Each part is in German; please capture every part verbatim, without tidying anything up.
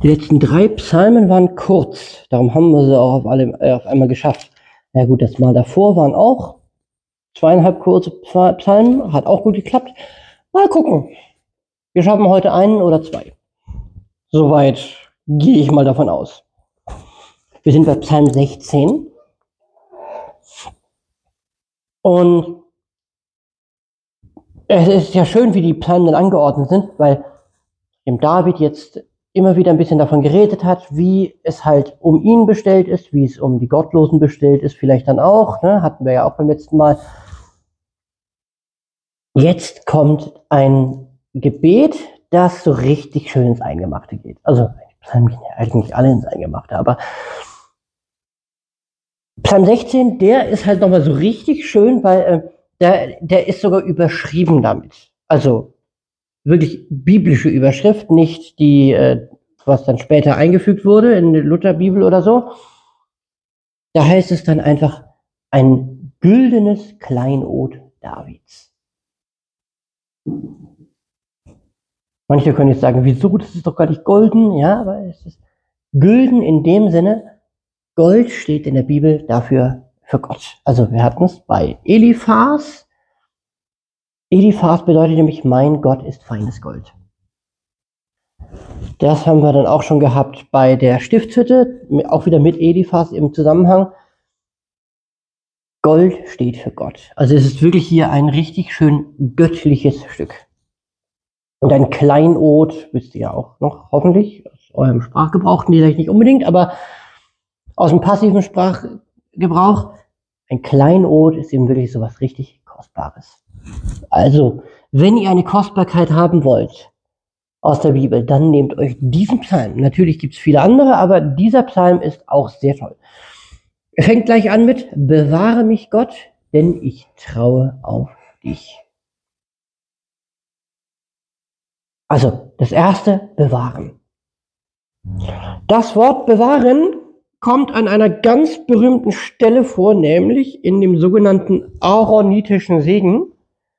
Die letzten drei Psalmen waren kurz, darum haben wir sie auch auf, alle, äh, auf einmal geschafft. Na gut, das Mal davor waren auch zweieinhalb kurze Psalmen, hat auch gut geklappt. Mal gucken. Wir schaffen heute einen oder zwei. Soweit gehe ich mal davon aus. Wir sind bei Psalm sechzehn. Und es ist ja schön, wie die Psalmen dann angeordnet sind, weil dem David jetzt immer wieder ein bisschen davon geredet hat, wie es halt um ihn bestellt ist, wie es um die Gottlosen bestellt ist, vielleicht dann auch, ne? Hatten wir ja auch beim letzten Mal. Jetzt kommt ein Gebet, das so richtig schön ins Eingemachte geht. Also Psalmen gehen ja eigentlich alle ins Eingemachte, aber Psalm sechzehn, der ist halt nochmal so richtig schön, weil äh, der, der ist sogar überschrieben damit. Also wirklich biblische Überschrift, nicht die, äh, was dann später eingefügt wurde in die Lutherbibel oder so. Da heißt es dann einfach ein güldenes Kleinod Davids. Manche können jetzt sagen, wieso, das ist doch gar nicht golden. Ja, aber es ist gülden in dem Sinne, Gold steht in der Bibel dafür für Gott. Also wir hatten es bei Eliphas. Eliphas bedeutet nämlich, mein Gott ist feines Gold. Das haben wir dann auch schon gehabt bei der Stiftshütte, auch wieder mit Eliphas im Zusammenhang. Gold steht für Gott. Also es ist wirklich hier ein richtig schön göttliches Stück. Und ein Kleinod, wisst ihr ja auch noch, hoffentlich, aus eurem Sprachgebrauch, vielleicht nicht unbedingt, aber aus dem passiven Sprachgebrauch, ein Kleinod ist eben wirklich so was richtig Kostbares. Also, wenn ihr eine Kostbarkeit haben wollt aus der Bibel, dann nehmt euch diesen Psalm. Natürlich gibt es viele andere, aber dieser Psalm ist auch sehr toll. Er fängt gleich an mit, bewahre mich Gott, denn ich traue auf dich. Also, das erste, bewahren. Das Wort bewahren kommt an einer ganz berühmten Stelle vor, nämlich in dem sogenannten aaronitischen Segen.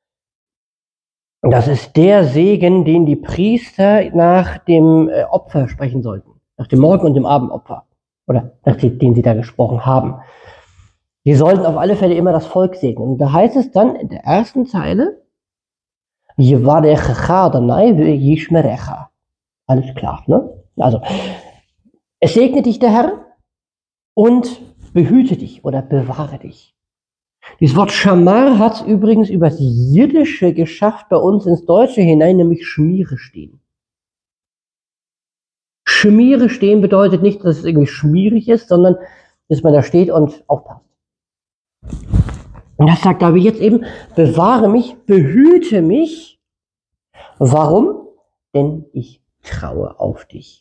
Das ist der Segen, den die Priester nach dem Opfer sprechen sollten, nach dem Morgen- und dem Abendopfer, oder nach dem, den sie da gesprochen haben. Sie sollten auf alle Fälle immer das Volk segnen. Und da heißt es dann in der ersten Zeile, alles klar, ne? Also, es segne dich der Herr und behüte dich oder bewahre dich. Dieses Wort Schamar hat es übrigens übers Jiddische geschafft, bei uns ins Deutsche hinein, nämlich Schmiere stehen. Schmiere stehen bedeutet nicht, dass es irgendwie schmierig ist, sondern dass man da steht und aufpasst. Und das sagt David jetzt eben, bewahre mich, behüte mich. Warum? Denn ich traue auf dich.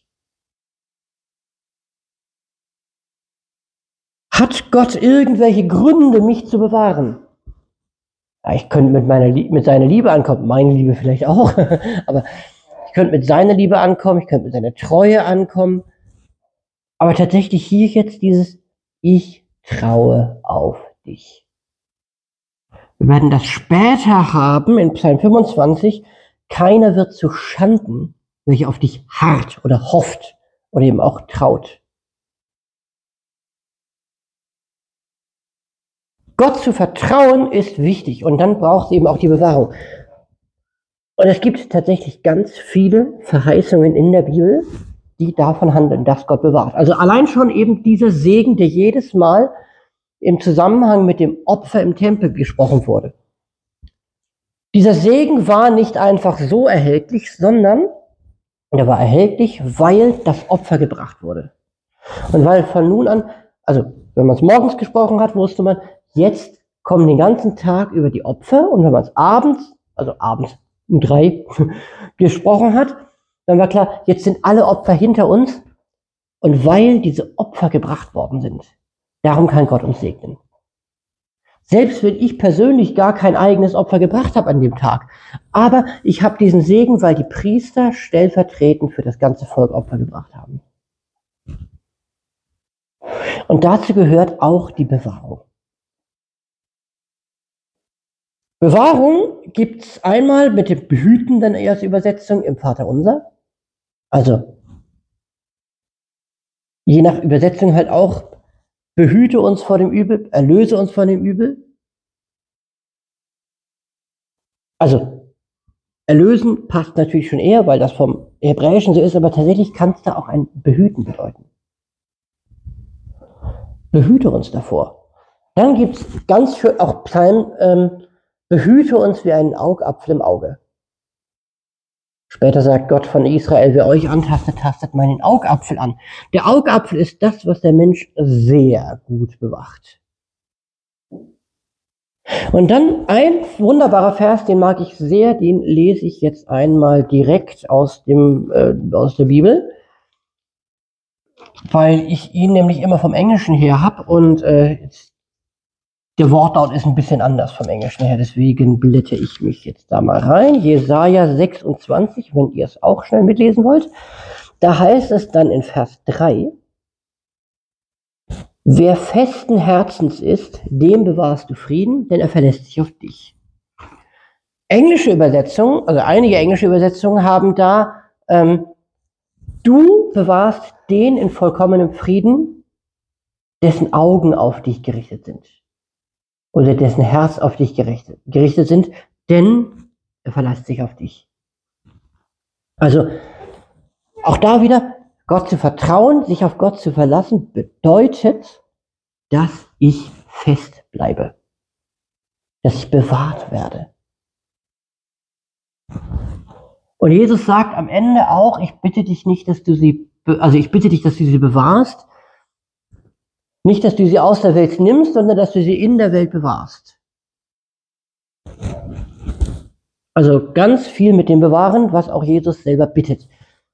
Hat Gott irgendwelche Gründe, mich zu bewahren? Ja, ich könnte mit, meiner, mit seiner Liebe ankommen, meine Liebe vielleicht auch, aber ich könnte mit seiner Liebe ankommen, ich könnte mit seiner Treue ankommen. Aber tatsächlich hier jetzt dieses, ich traue auf dich. Wir werden das später haben in Psalm fünfundzwanzig, keiner wird zu Schanden, welcher auf dich harrt oder hofft oder eben auch traut. Gott zu vertrauen ist wichtig und dann braucht es eben auch die Bewahrung. Und es gibt tatsächlich ganz viele Verheißungen in der Bibel, die davon handeln, dass Gott bewahrt. Also allein schon eben dieser Segen, der jedes Mal im Zusammenhang mit dem Opfer im Tempel gesprochen wurde. Dieser Segen war nicht einfach so erhältlich, sondern er war erhältlich, weil das Opfer gebracht wurde. Und weil von nun an, also wenn man es morgens gesprochen hat, wusste man, jetzt kommen den ganzen Tag über die Opfer, und wenn man es abends, also abends um drei gesprochen hat, dann war klar, jetzt sind alle Opfer hinter uns, und weil diese Opfer gebracht worden sind, darum kann Gott uns segnen. Selbst wenn ich persönlich gar kein eigenes Opfer gebracht habe an dem Tag, aber ich habe diesen Segen, weil die Priester stellvertretend für das ganze Volk Opfer gebracht haben. Und dazu gehört auch die Bewahrung. Bewahrung gibt es einmal mit dem Behüten dann erst Übersetzung im Vaterunser. Also je nach Übersetzung halt auch, behüte uns vor dem Übel, erlöse uns von dem Übel. Also, erlösen passt natürlich schon eher, weil das vom Hebräischen so ist, aber tatsächlich kann es da auch ein Behüten bedeuten. Behüte uns davor. Dann gibt es ganz schön auch Psalmen, ähm, behüte uns wie einen Augapfel im Auge. Später sagt Gott von Israel, wer euch antastet, tastet meinen Augapfel an. Der Augapfel ist das, was der Mensch sehr gut bewacht. Und dann ein wunderbarer Vers, den mag ich sehr, den lese ich jetzt einmal direkt aus, dem, äh, aus der Bibel, weil ich ihn nämlich immer vom Englischen her habe und äh, der Wortlaut ist ein bisschen anders vom Englischen her, deswegen blätte ich mich jetzt da mal rein. Jesaja sechsundzwanzig, wenn ihr es auch schnell mitlesen wollt. Da heißt es dann in Vers drei, wer festen Herzens ist, dem bewahrst du Frieden, denn er verlässt sich auf dich. Englische Übersetzungen, also einige englische Übersetzungen haben da, ähm, du bewahrst den in vollkommenem Frieden, dessen Augen auf dich gerichtet sind. Oder dessen Herz auf dich gerichtet, gerichtet sind, denn er verlässt sich auf dich. Also auch da wieder, Gott zu vertrauen, sich auf Gott zu verlassen, bedeutet, dass ich fest bleibe, dass ich bewahrt werde. Und Jesus sagt am Ende auch, ich bitte dich nicht, dass du sie, also ich bitte dich, dass du sie bewahrst, nicht, dass du sie aus der Welt nimmst, sondern dass du sie in der Welt bewahrst. Also ganz viel mit dem Bewahren, was auch Jesus selber bittet.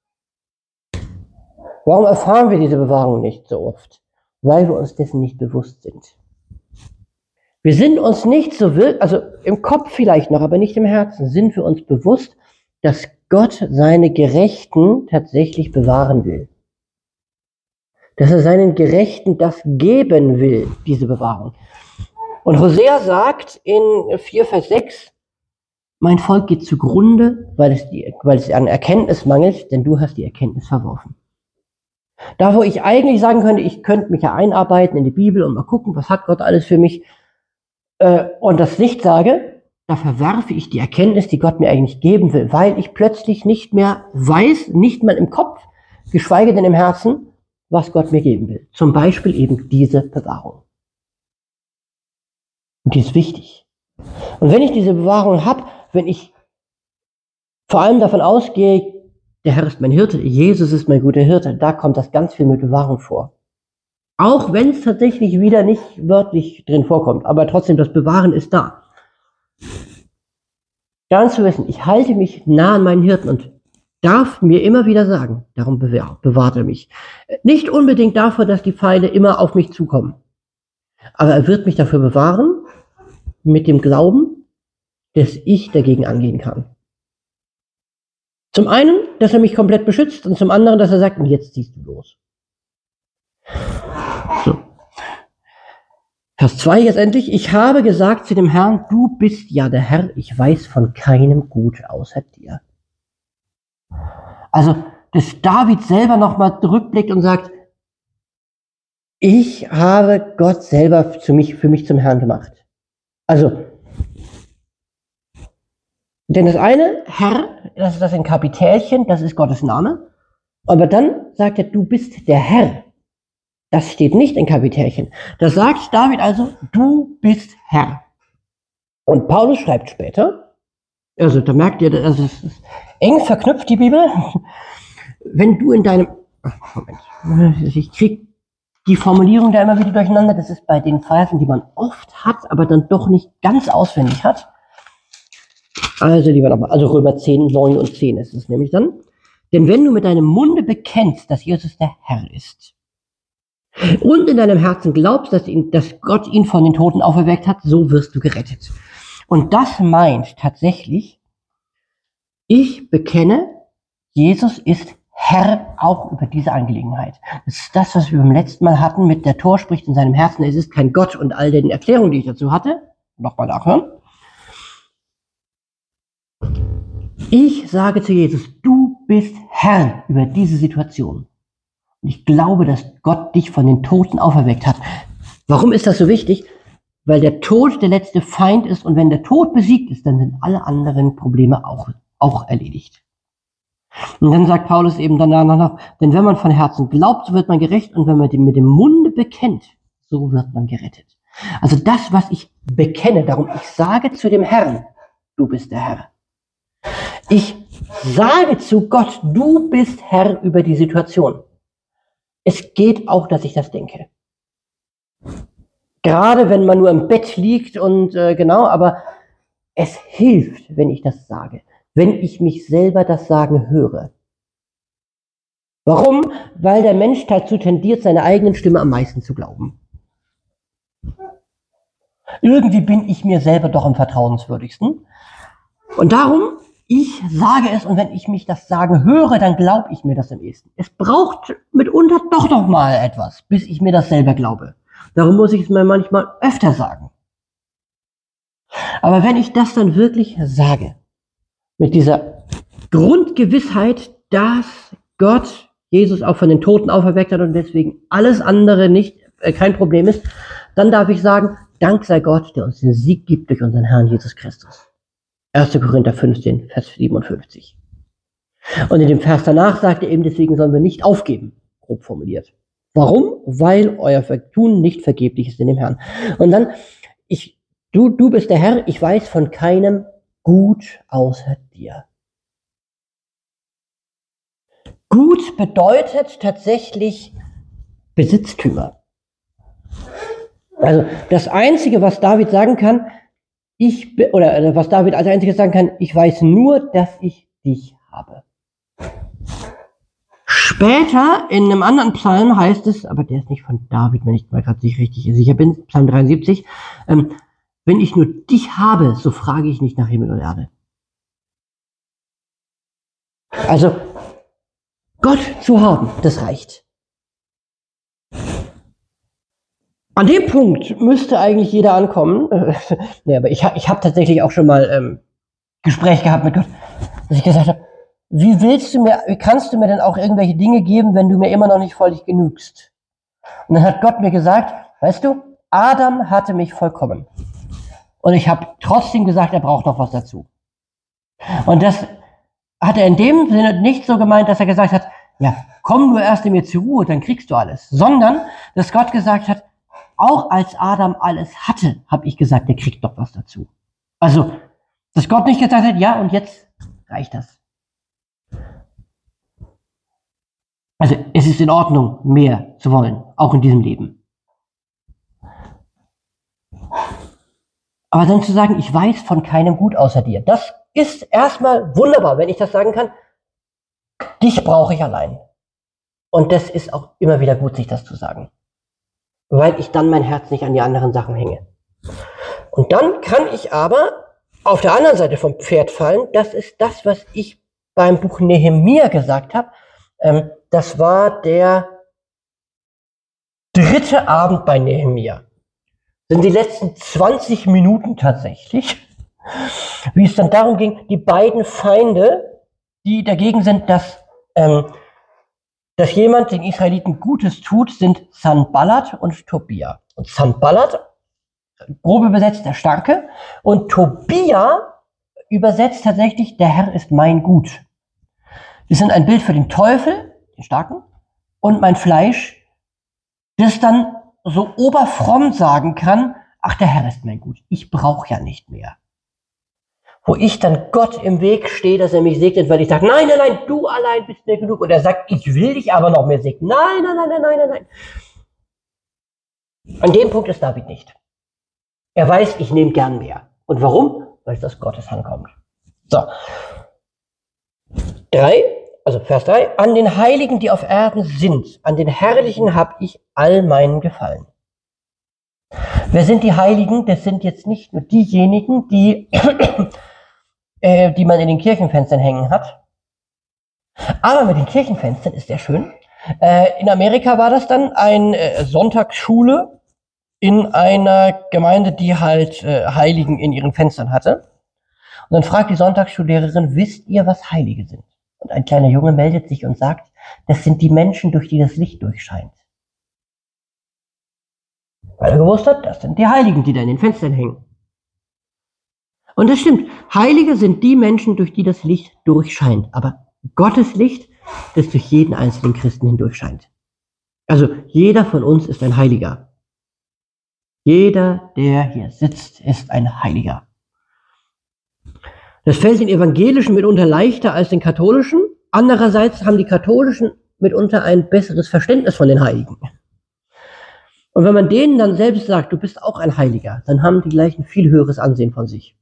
Warum erfahren wir diese Bewahrung nicht so oft? Weil wir uns dessen nicht bewusst sind. Wir sind uns nicht so wirklich, also im Kopf vielleicht noch, aber nicht im Herzen, sind wir uns bewusst, dass Gott seine Gerechten tatsächlich bewahren will. Dass er seinen Gerechten das geben will, diese Bewahrung. Und Hosea sagt in vier Vers sechs, mein Volk geht zugrunde, weil es, die, weil es an Erkenntnis mangelt, denn du hast die Erkenntnis verworfen. Da, wo ich eigentlich sagen könnte, ich könnte mich ja einarbeiten in die Bibel und mal gucken, was hat Gott alles für mich, äh, und das nicht sage, da verwerfe ich die Erkenntnis, die Gott mir eigentlich geben will, weil ich plötzlich nicht mehr weiß, nicht mal im Kopf, geschweige denn im Herzen, was Gott mir geben will. Zum Beispiel eben diese Bewahrung. Und die ist wichtig. Und wenn ich diese Bewahrung habe, wenn ich vor allem davon ausgehe, der Herr ist mein Hirte, Jesus ist mein guter Hirte, da kommt das ganz viel mit Bewahrung vor. Auch wenn es tatsächlich wieder nicht wörtlich drin vorkommt, aber trotzdem, das Bewahren ist da. Ganz zu wissen, ich halte mich nah an meinen Hirten und darf mir immer wieder sagen, darum bewahrt er mich. Nicht unbedingt davor, dass die Pfeile immer auf mich zukommen. Aber er wird mich dafür bewahren, mit dem Glauben, dass ich dagegen angehen kann. Zum einen, dass er mich komplett beschützt und zum anderen, dass er sagt, und jetzt ziehst du los. So. Vers zwei jetzt endlich. Ich habe gesagt zu dem Herrn, du bist ja der Herr, ich weiß von keinem Gut außer dir. Also, dass David selber nochmal zurückblickt und sagt, ich habe Gott selber zu mich, für mich zum Herrn gemacht. Also, denn das eine, Herr, das ist das in Kapitälchen, das ist Gottes Name. Aber dann sagt er, du bist der Herr. Das steht nicht in Kapitälchen. Das sagt David also, du bist Herr. Und Paulus schreibt später, also da merkt ihr, also es ist eng verknüpft, die Bibel. Wenn du in deinem, Moment, ich krieg die Formulierung da immer wieder durcheinander, das ist bei den Versen, die man oft hat, aber dann doch nicht ganz auswendig hat. Also lieber nochmal, also Römer zehn, neun und zehn ist es nämlich dann. Denn wenn du mit deinem Munde bekennst, dass Jesus der Herr ist, und in deinem Herzen glaubst, dass, ihn, dass Gott ihn von den Toten auferweckt hat, so wirst du gerettet. Und das meint tatsächlich, ich bekenne, Jesus ist Herr auch über diese Angelegenheit. Das ist das, was wir beim letzten Mal hatten mit der Tor spricht in seinem Herzen, es ist kein Gott und all den Erklärungen, die ich dazu hatte. Nochmal nachhören. Ich sage zu Jesus, du bist Herr über diese Situation. Und ich glaube, dass Gott dich von den Toten auferweckt hat. Warum ist das so wichtig? Weil der Tod der letzte Feind ist und wenn der Tod besiegt ist, dann sind alle anderen Probleme auch, auch erledigt. Und dann sagt Paulus eben danach noch, denn wenn man von Herzen glaubt, so wird man gerecht und wenn man den mit dem Munde bekennt, so wird man gerettet. Also das, was ich bekenne, darum ich sage zu dem Herrn, du bist der Herr. Ich sage zu Gott, du bist Herr über die Situation. Es geht auch, dass ich das denke. Gerade wenn man nur im Bett liegt und äh, genau, aber es hilft, wenn ich das sage. Wenn ich mich selber das sagen höre. Warum? Weil der Mensch dazu tendiert, seiner eigenen Stimme am meisten zu glauben. Irgendwie bin ich mir selber doch am vertrauenswürdigsten. Und darum, ich sage es und wenn ich mich das sagen höre, dann glaube ich mir das am ehesten. Es braucht mitunter doch noch mal etwas, bis ich mir das selber glaube. Darum muss ich es mir manchmal öfter sagen. Aber wenn ich das dann wirklich sage, mit dieser Grundgewissheit, dass Gott Jesus auch von den Toten auferweckt hat und deswegen alles andere nicht äh, kein Problem ist, dann darf ich sagen, Dank sei Gott, der uns den Sieg gibt durch unseren Herrn Jesus Christus. erster Korinther fünfzehn, Vers siebenundfünfzig. Und in dem Vers danach sagt er eben, deswegen sollen wir nicht aufgeben, grob formuliert. Warum? Weil euer Tun nicht vergeblich ist in dem Herrn. Und dann, ich, du, du bist der Herr, ich weiß von keinem Gut außer dir. Gut bedeutet tatsächlich Besitztümer. Also das Einzige, was David sagen kann, ich oder was David als Einziges sagen kann, ich weiß nur, dass ich dich habe. Später in einem anderen Psalm heißt es, aber der ist nicht von David, wenn ich mal gerade nicht richtig sicher bin, Psalm dreiundsiebzig, ähm, wenn ich nur dich habe, so frage ich nicht nach Himmel und Erde. Also Gott zu haben, das reicht. An dem Punkt müsste eigentlich jeder ankommen. Nee, aber ich, ich habe tatsächlich auch schon mal ähm, Gespräch gehabt mit Gott, dass ich gesagt habe, wie willst du mir, wie kannst du mir denn auch irgendwelche Dinge geben, wenn du mir immer noch nicht völlig genügst? Und dann hat Gott mir gesagt, weißt du, Adam hatte mich vollkommen. Und ich habe trotzdem gesagt, er braucht noch was dazu. Und das hat er in dem Sinne nicht so gemeint, dass er gesagt hat, ja, komm nur erst in mir zur Ruhe, dann kriegst du alles. Sondern, dass Gott gesagt hat, auch als Adam alles hatte, habe ich gesagt, der kriegt doch was dazu. Also, dass Gott nicht gesagt hat, ja, und jetzt reicht das. Also, es ist in Ordnung, mehr zu wollen, auch in diesem Leben. Aber dann zu sagen, ich weiß von keinem Gut außer dir, das ist erstmal wunderbar, wenn ich das sagen kann. Dich brauche ich allein. Und das ist auch immer wieder gut, sich das zu sagen. Weil ich dann mein Herz nicht an die anderen Sachen hänge. Und dann kann ich aber auf der anderen Seite vom Pferd fallen. Das ist das, was ich beim Buch Nehemia gesagt habe. Ähm, das war der dritte Abend bei Nehemia. Sind die letzten zwanzig Minuten tatsächlich, wie es dann darum ging, die beiden Feinde, die dagegen sind, dass, ähm, dass jemand den Israeliten Gutes tut, sind Sanballat und Tobia. Und Sanballat, grob übersetzt der Starke, und Tobia übersetzt tatsächlich, der Herr ist mein Gut. Die sind ein Bild für den Teufel, den Starken, und mein Fleisch, das dann so oberfromm sagen kann, ach, der Herr ist mein Gut, ich brauche ja nicht mehr. Wo ich dann Gott im Weg stehe, dass er mich segnet, weil ich sage, nein, nein, nein, du allein bist mir genug. Und er sagt, ich will dich aber noch mehr segnen. Nein, nein, nein, nein, nein, nein, nein. An dem Punkt ist David nicht. Er weiß, ich nehme gern mehr. Und warum? Weil es aus Gottes Hand kommt. So. Drei, also Vers drei. An den Heiligen, die auf Erden sind, an den Herrlichen habe ich all meinen Gefallen. Wer sind die Heiligen? Das sind jetzt nicht nur diejenigen, die, äh, die man in den Kirchenfenstern hängen hat. Aber mit den Kirchenfenstern ist sehr schön. Äh, in Amerika war das dann eine äh, Sonntagsschule in einer Gemeinde, die halt äh, Heiligen in ihren Fenstern hatte. Und dann fragt die Sonntagsschullehrerin, wisst ihr, was Heilige sind? Und ein kleiner Junge meldet sich und sagt, das sind die Menschen, durch die das Licht durchscheint. Weil er gewusst hat, das sind die Heiligen, die da in den Fenstern hängen. Und das stimmt, Heilige sind die Menschen, durch die das Licht durchscheint. Aber Gottes Licht, das durch jeden einzelnen Christen hindurch scheint. Also jeder von uns ist ein Heiliger. Jeder, der hier sitzt, ist ein Heiliger. Das fällt den Evangelischen mitunter leichter als den Katholischen. Andererseits haben die Katholischen mitunter ein besseres Verständnis von den Heiligen. Und wenn man denen dann selbst sagt, du bist auch ein Heiliger, dann haben die gleich ein viel höheres Ansehen von sich.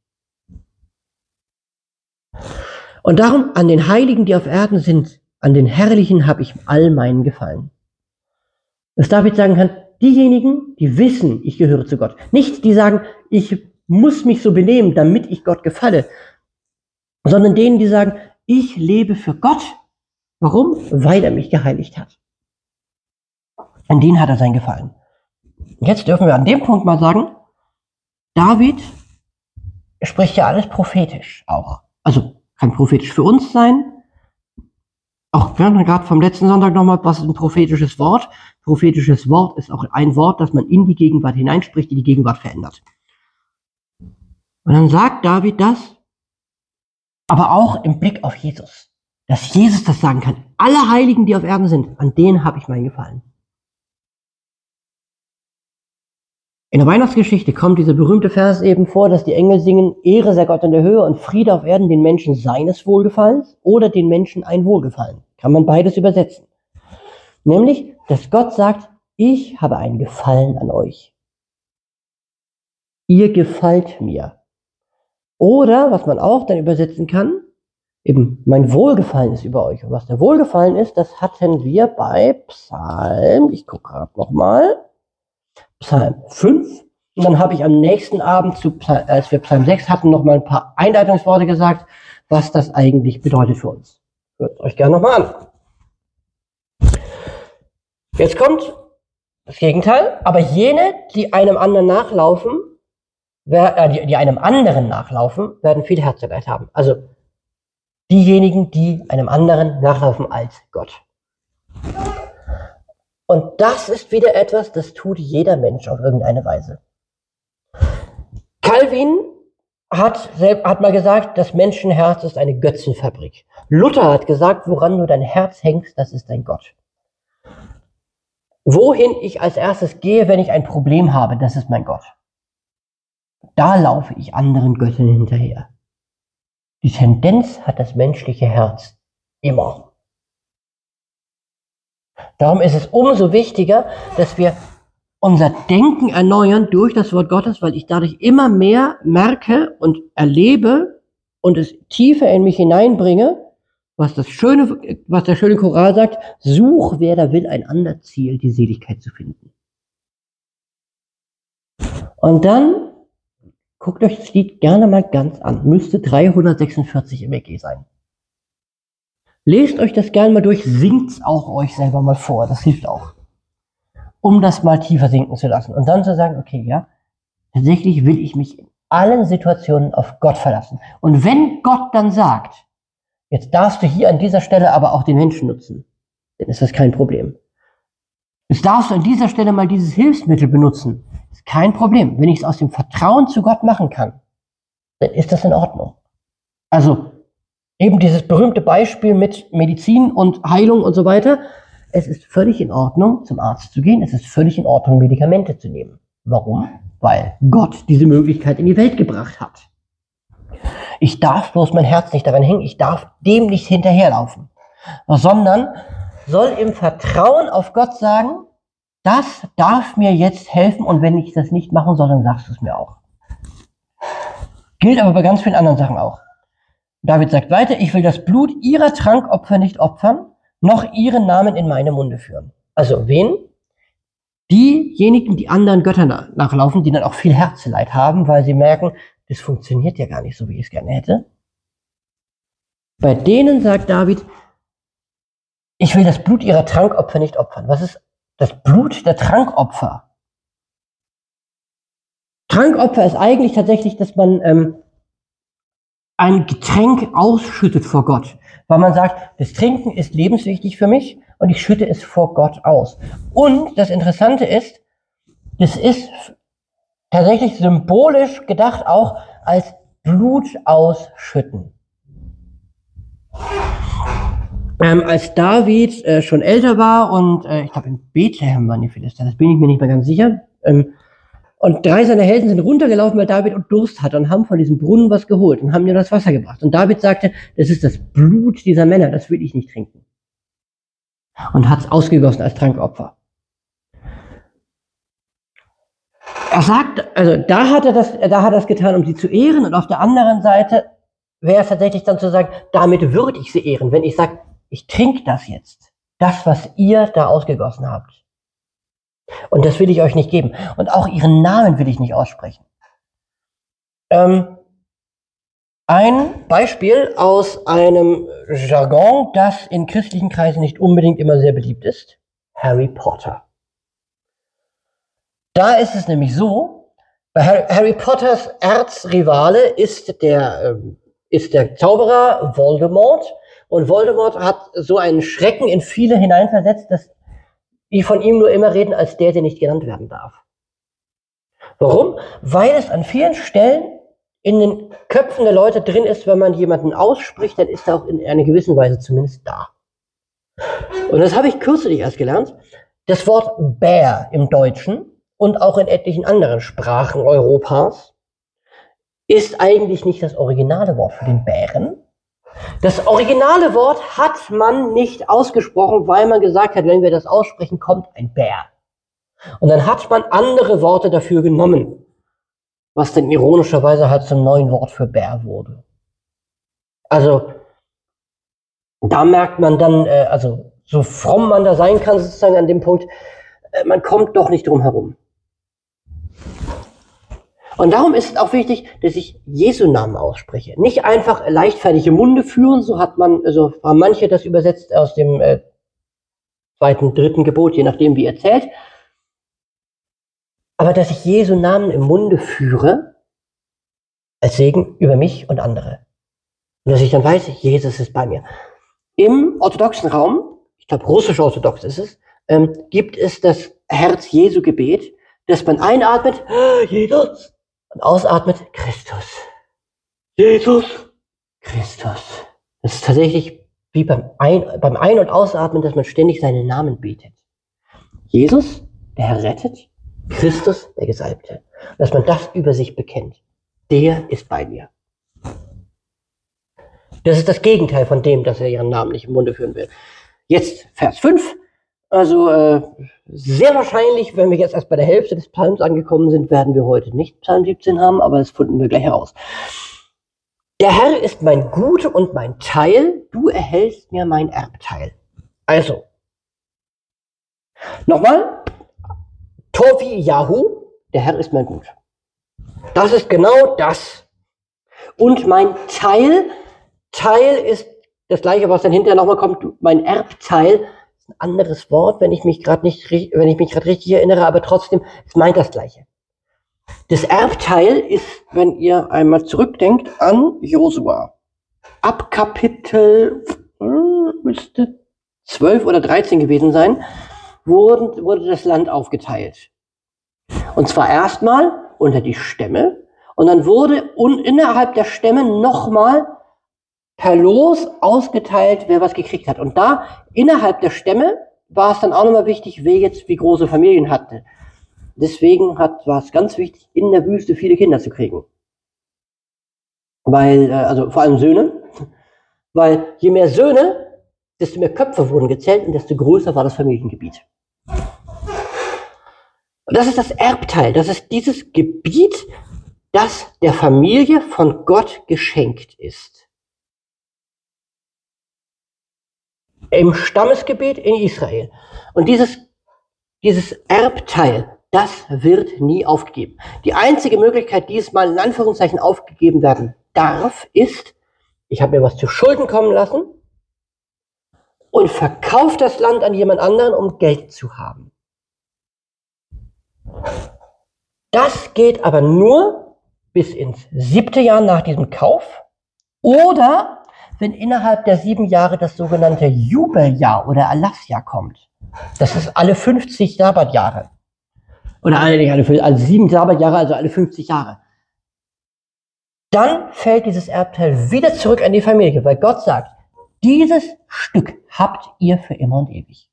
Und darum, an den Heiligen, die auf Erden sind, an den Herrlichen habe ich all meinen Gefallen. Dass David sagen kann, diejenigen, die wissen, ich gehöre zu Gott. Nicht die sagen, ich muss mich so benehmen, damit ich Gott gefalle. Sondern denen, die sagen, ich lebe für Gott. Warum? Weil er mich geheiligt hat. An denen hat er sein Gefallen. Jetzt dürfen wir an dem Punkt mal sagen, David spricht ja alles prophetisch auch. Also kann prophetisch für uns sein. Auch gerade vom letzten Sonntag nochmal, was ist ein prophetisches Wort? Prophetisches Wort ist auch ein Wort, das man in die Gegenwart hineinspricht, die die Gegenwart verändert. Und dann sagt David das, aber auch im Blick auf Jesus. Dass Jesus das sagen kann. Alle Heiligen, die auf Erden sind, an denen habe ich mein Gefallen. In der Weihnachtsgeschichte kommt dieser berühmte Vers eben vor, dass die Engel singen, Ehre sei Gott in der Höhe und Friede auf Erden den Menschen seines Wohlgefallens oder den Menschen ein Wohlgefallen. Kann man beides übersetzen. Nämlich, dass Gott sagt, ich habe ein Gefallen an euch. Ihr gefällt mir. Oder, was man auch dann übersetzen kann, eben, mein Wohlgefallen ist über euch. Und was der Wohlgefallen ist, das hatten wir bei Psalm, ich gucke gerade nochmal, Psalm fünf. Und dann habe ich am nächsten Abend, zu Psalm, als wir Psalm sechs hatten, nochmal ein paar Einleitungsworte gesagt, was das eigentlich bedeutet für uns. Hört euch gerne nochmal an. Jetzt kommt das Gegenteil, aber jene, die einem anderen nachlaufen, wer, äh, die, die einem anderen nachlaufen, werden viel Herzeleid haben. Also diejenigen, die einem anderen nachlaufen als Gott. Und das ist wieder etwas, das tut jeder Mensch auf irgendeine Weise. Calvin hat, hat mal gesagt, das Menschenherz ist eine Götzenfabrik. Luther hat gesagt, woran du dein Herz hängst, das ist dein Gott. Wohin ich als erstes gehe, wenn ich ein Problem habe, das ist mein Gott. Da laufe ich anderen Göttern hinterher. Die Tendenz hat das menschliche Herz immer. Darum ist es umso wichtiger, dass wir unser Denken erneuern durch das Wort Gottes, weil ich dadurch immer mehr merke und erlebe und es tiefer in mich hineinbringe, was das schöne, was der schöne Choral sagt, such, wer da will, ein ander Ziel, die Seligkeit zu finden. Und dann guckt euch das Lied gerne mal ganz an. Müsste dreihundertsechsundvierzig im E G sein. Lest euch das gerne mal durch, singt's auch euch selber mal vor, das hilft auch. Um das mal tiefer sinken zu lassen und dann zu sagen, okay, ja, tatsächlich will ich mich in allen Situationen auf Gott verlassen. Und wenn Gott dann sagt, jetzt darfst du hier an dieser Stelle aber auch den Menschen nutzen, dann ist das kein Problem. Jetzt darfst du an dieser Stelle mal dieses Hilfsmittel benutzen, ist kein Problem. Wenn ich es aus dem Vertrauen zu Gott machen kann, dann ist das in Ordnung. Also, eben dieses berühmte Beispiel mit Medizin und Heilung und so weiter. Es ist völlig in Ordnung, zum Arzt zu gehen. Es ist völlig in Ordnung, Medikamente zu nehmen. Warum? Weil Gott diese Möglichkeit in die Welt gebracht hat. Ich darf bloß mein Herz nicht daran hängen. Ich darf dem nicht hinterherlaufen. Sondern soll im Vertrauen auf Gott sagen, das darf mir jetzt helfen und wenn ich das nicht machen soll, dann sagst du es mir auch. Gilt aber bei ganz vielen anderen Sachen auch. David sagt weiter, ich will das Blut ihrer Trankopfer nicht opfern, noch ihren Namen in meine Munde führen. Also wen? Diejenigen, die anderen Göttern nachlaufen, die dann auch viel Herzeleid haben, weil sie merken, das funktioniert ja gar nicht so, wie ich es gerne hätte. Bei denen sagt David, ich will das Blut ihrer Trankopfer nicht opfern. Was ist das Blut der Trankopfer? Trankopfer ist eigentlich tatsächlich, dass man ähm, ein Getränk ausschüttet vor Gott, weil man sagt, das Trinken ist lebenswichtig für mich und ich schütte es vor Gott aus. Und das Interessante ist, das ist tatsächlich symbolisch gedacht auch als Blut ausschütten. Ähm, als David äh, schon älter war und äh, ich glaube in Bethlehem waren die Philister, das bin ich mir nicht mehr ganz sicher, ähm, und drei seiner Helden sind runtergelaufen, weil David Durst hatte und haben von diesem Brunnen was geholt und haben ihm das Wasser gebracht. Und David sagte, das ist das Blut dieser Männer, das will ich nicht trinken. Und hat es ausgegossen als Trankopfer. Er sagt, also da hat er das, da hat er es getan, um sie zu ehren, und auf der anderen Seite wäre es tatsächlich dann zu sagen, damit würde ich sie ehren, wenn ich sage, ich trinke das jetzt, das, was ihr da ausgegossen habt. Und das will ich euch nicht geben. Und auch ihren Namen will ich nicht aussprechen. Ähm, ein Beispiel aus einem Jargon, das in christlichen Kreisen nicht unbedingt immer sehr beliebt ist: Harry Potter. Da ist es nämlich so, bei Harry, Harry Potters Erzrivale ist der, ähm, ist der Zauberer Voldemort. Und Voldemort hat so einen Schrecken in viele hineinversetzt, dass die von ihm nur immer reden als der, der nicht genannt werden darf. Warum? Weil es an vielen Stellen in den Köpfen der Leute drin ist, wenn man jemanden ausspricht, dann ist er auch in einer gewissen Weise zumindest da. Und das habe ich kürzlich erst gelernt. Das Wort Bär im Deutschen und auch in etlichen anderen Sprachen Europas ist eigentlich nicht das originale Wort für den Bären. Das originale Wort hat man nicht ausgesprochen, weil man gesagt hat, wenn wir das aussprechen, kommt ein Bär. Und dann hat man andere Worte dafür genommen, was dann ironischerweise halt zum neuen Wort für Bär wurde. Also, da merkt man dann, äh, also so fromm man da sein kann, sozusagen an dem Punkt, äh, man kommt doch nicht drum herum. Und darum ist es auch wichtig, dass ich Jesu Namen ausspreche. Nicht einfach leichtfertige Munde führen, so hat man, also haben manche das übersetzt aus dem äh, zweiten, dritten Gebot, je nachdem wie erzählt. Aber dass ich Jesu Namen im Munde führe, als Segen über mich und andere. Und dass ich dann weiß, Jesus ist bei mir. Im orthodoxen Raum, ich glaube russisch-orthodox ist es, ähm, gibt es das Herz-Jesu-Gebet, dass man einatmet, Jesus, und ausatmet, Christus. Jesus, Christus. Das ist tatsächlich wie beim Ein-, beim Ein- und Ausatmen, dass man ständig seinen Namen betet. Jesus, der Herr rettet, Christus, der Gesalbte. Dass man das über sich bekennt. Der ist bei mir. Das ist das Gegenteil von dem, dass er ihren Namen nicht im Munde führen will. Jetzt Vers fünf. Also äh, sehr wahrscheinlich, wenn wir jetzt erst bei der Hälfte des Psalms angekommen sind, werden wir heute nicht Psalm siebzehn haben, aber das finden wir gleich heraus. Der Herr ist mein Gut und mein Teil, du erhältst mir mein Erbteil. Also, nochmal, Tovi Yahu, der Herr ist mein Gut. Das ist genau das. Und mein Teil, Teil ist das gleiche, was dann hinterher nochmal kommt, mein Erbteil. Ein anderes Wort, wenn ich mich gerade nicht, wenn ich mich gerade richtig erinnere, aber trotzdem, es meint das Gleiche. Das Erbteil ist, wenn ihr einmal zurückdenkt an Josua. Ab Kapitel äh, müsste zwölf oder dreizehn gewesen sein, wurde, wurde das Land aufgeteilt. Und zwar erstmal unter die Stämme und dann wurde un, innerhalb der Stämme nochmal per Los ausgeteilt, wer was gekriegt hat. Und da, innerhalb der Stämme, war es dann auch nochmal wichtig, wer jetzt wie große Familien hatte. Deswegen hat, war es ganz wichtig, in der Wüste viele Kinder zu kriegen. Weil, äh, also vor allem Söhne, weil je mehr Söhne, desto mehr Köpfe wurden gezählt und desto größer war das Familiengebiet. Und das ist das Erbteil, das ist dieses Gebiet, das der Familie von Gott geschenkt ist. Im Stammesgebiet in Israel. Und dieses, dieses Erbteil, das wird nie aufgegeben. Die einzige Möglichkeit, die es mal in Anführungszeichen aufgegeben werden darf, ist, ich habe mir was zu Schulden kommen lassen und verkaufe das Land an jemand anderen, um Geld zu haben. Das geht aber nur bis ins siebte Jahr nach diesem Kauf. Oder wenn innerhalb der sieben Jahre das sogenannte Jubeljahr oder Erlassjahr kommt. Das ist alle fünfzig Sabbatjahre. Oder alle, nicht alle, also sieben Sabbatjahre, also alle fünfzig Jahre. Dann fällt dieses Erbteil wieder zurück an die Familie, weil Gott sagt, dieses Stück habt ihr für immer und ewig.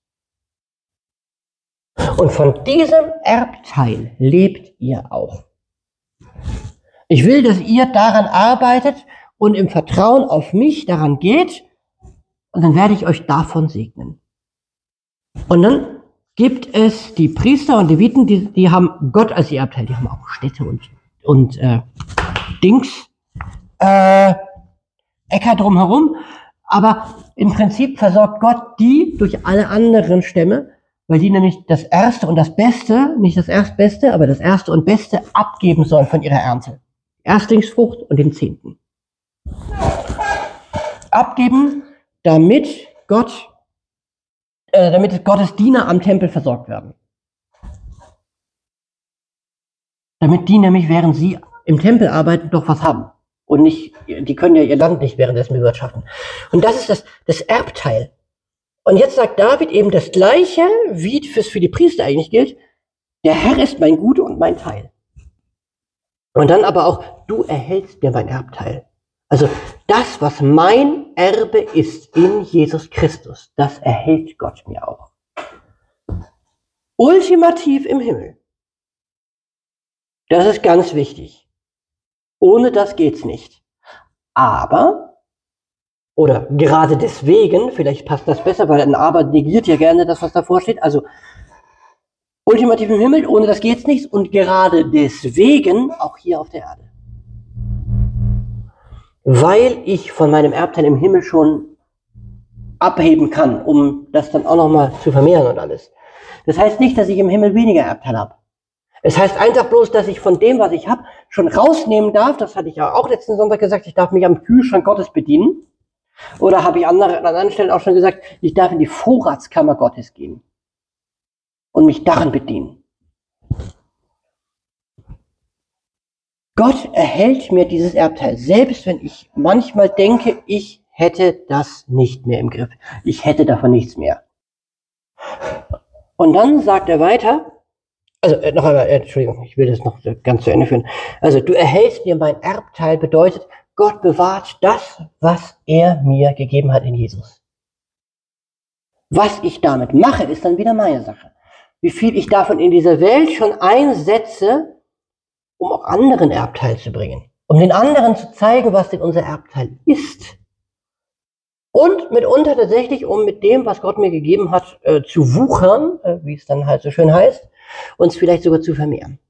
Und von diesem Erbteil lebt ihr auch. Ich will, dass ihr daran arbeitet und im Vertrauen auf mich daran geht, und dann werde ich euch davon segnen. Und dann gibt es die Priester und Leviten, die, die haben Gott als ihr Erbteil, die haben auch Städte und, und äh, Dings, äh, Äcker drumherum, aber im Prinzip versorgt Gott die durch alle anderen Stämme, weil die nämlich das Erste und das Beste, nicht das Erstbeste, aber das Erste und Beste abgeben sollen von ihrer Ernte. Erstlingsfrucht und den Zehnten. Abgeben, damit Gott, äh, damit Gottes Diener am Tempel versorgt werden. Damit die nämlich, während sie im Tempel arbeiten, doch was haben. Und nicht, die können ja ihr Land nicht währenddessen bewirtschaften. Und das ist das, das Erbteil. Und jetzt sagt David eben das Gleiche, wie es für die Priester eigentlich gilt. Der Herr ist mein Gut und mein Teil. Und dann aber auch, du erhältst mir mein Erbteil. Also das, was mein Erbe ist in Jesus Christus, das erhält Gott mir auch. Ultimativ im Himmel. Das ist ganz wichtig. Ohne das geht's nicht. Aber, oder gerade deswegen, vielleicht passt das besser, weil ein Aber negiert ja gerne das, was davor steht. Also ultimativ im Himmel, ohne das geht's nicht. Und gerade deswegen auch hier auf der Erde. Weil ich von meinem Erbteil im Himmel schon abheben kann, um das dann auch nochmal zu vermehren und alles. Das heißt nicht, dass ich im Himmel weniger Erbteil habe. Es heißt einfach bloß, dass ich von dem, was ich habe, schon rausnehmen darf. Das hatte ich ja auch letzten Sonntag gesagt, ich darf mich am Kühlschrank Gottes bedienen. Oder habe ich andere, an anderen Stellen auch schon gesagt, ich darf in die Vorratskammer Gottes gehen und mich daran bedienen. Gott erhält mir dieses Erbteil, selbst wenn ich manchmal denke, ich hätte das nicht mehr im Griff. Ich hätte davon nichts mehr. Und dann sagt er weiter, also äh, noch einmal, äh, Entschuldigung, ich will das noch ganz zu Ende führen. Also du erhältst mir mein Erbteil, bedeutet, Gott bewahrt das, was er mir gegeben hat in Jesus. Was ich damit mache, ist dann wieder meine Sache. Wie viel ich davon in dieser Welt schon einsetze, um auch anderen Erbteil zu bringen. Um den anderen zu zeigen, was denn unser Erbteil ist. Und mitunter tatsächlich, um mit dem, was Gott mir gegeben hat, äh, zu wuchern, äh, wie es dann halt so schön heißt, uns vielleicht sogar zu vermehren.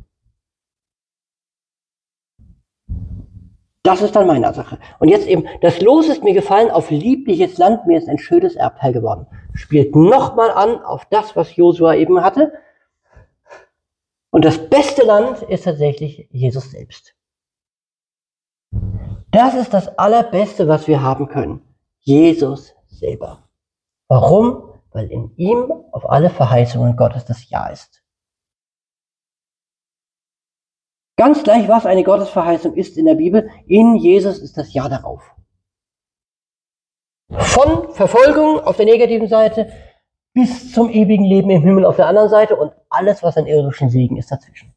Das ist dann meine Sache. Und jetzt eben, das Los ist mir gefallen auf liebliches Land, mir ist ein schönes Erbteil geworden. Spielt nochmal an auf das, was Josua eben hatte. Und das beste Land ist tatsächlich Jesus selbst. Das ist das Allerbeste, was wir haben können. Jesus selber. Warum? Weil in ihm auf alle Verheißungen Gottes das Ja ist. Ganz gleich, was eine Gottesverheißung ist in der Bibel, in Jesus ist das Ja darauf. Von Verfolgung auf der negativen Seite bis zum ewigen Leben im Himmel auf der anderen Seite und alles, was an irdischen Segen ist, dazwischen.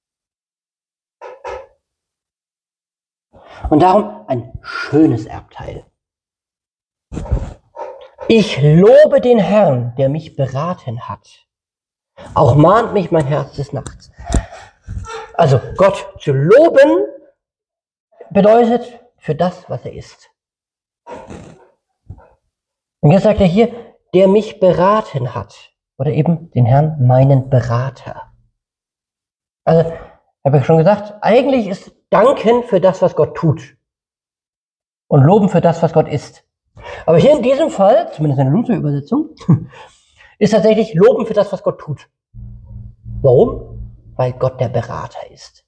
Und darum ein schönes Erbteil. Ich lobe den Herrn, der mich beraten hat. Auch mahnt mich mein Herz des Nachts. Also Gott zu loben bedeutet für das, was er ist. Und jetzt sagt er hier, der mich beraten hat. Oder eben den Herrn, meinen Berater. Also, habe ich schon gesagt, eigentlich ist Danken für das, was Gott tut. Und Loben für das, was Gott ist. Aber hier in diesem Fall, zumindest in der Luther-Übersetzung, ist tatsächlich Loben für das, was Gott tut. Warum? Weil Gott der Berater ist.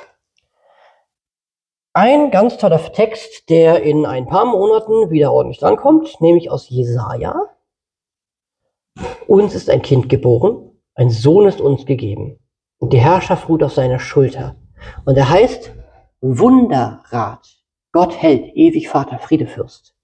Ein ganz toller Text, der in ein paar Monaten wieder ordentlich drankommt, nämlich aus Jesaja. Uns ist ein Kind geboren, ein Sohn ist uns gegeben. Und die Herrschaft ruht auf seiner Schulter. Und er heißt Wunderrat, Gott hält, ewig Vater, Friede Fürst.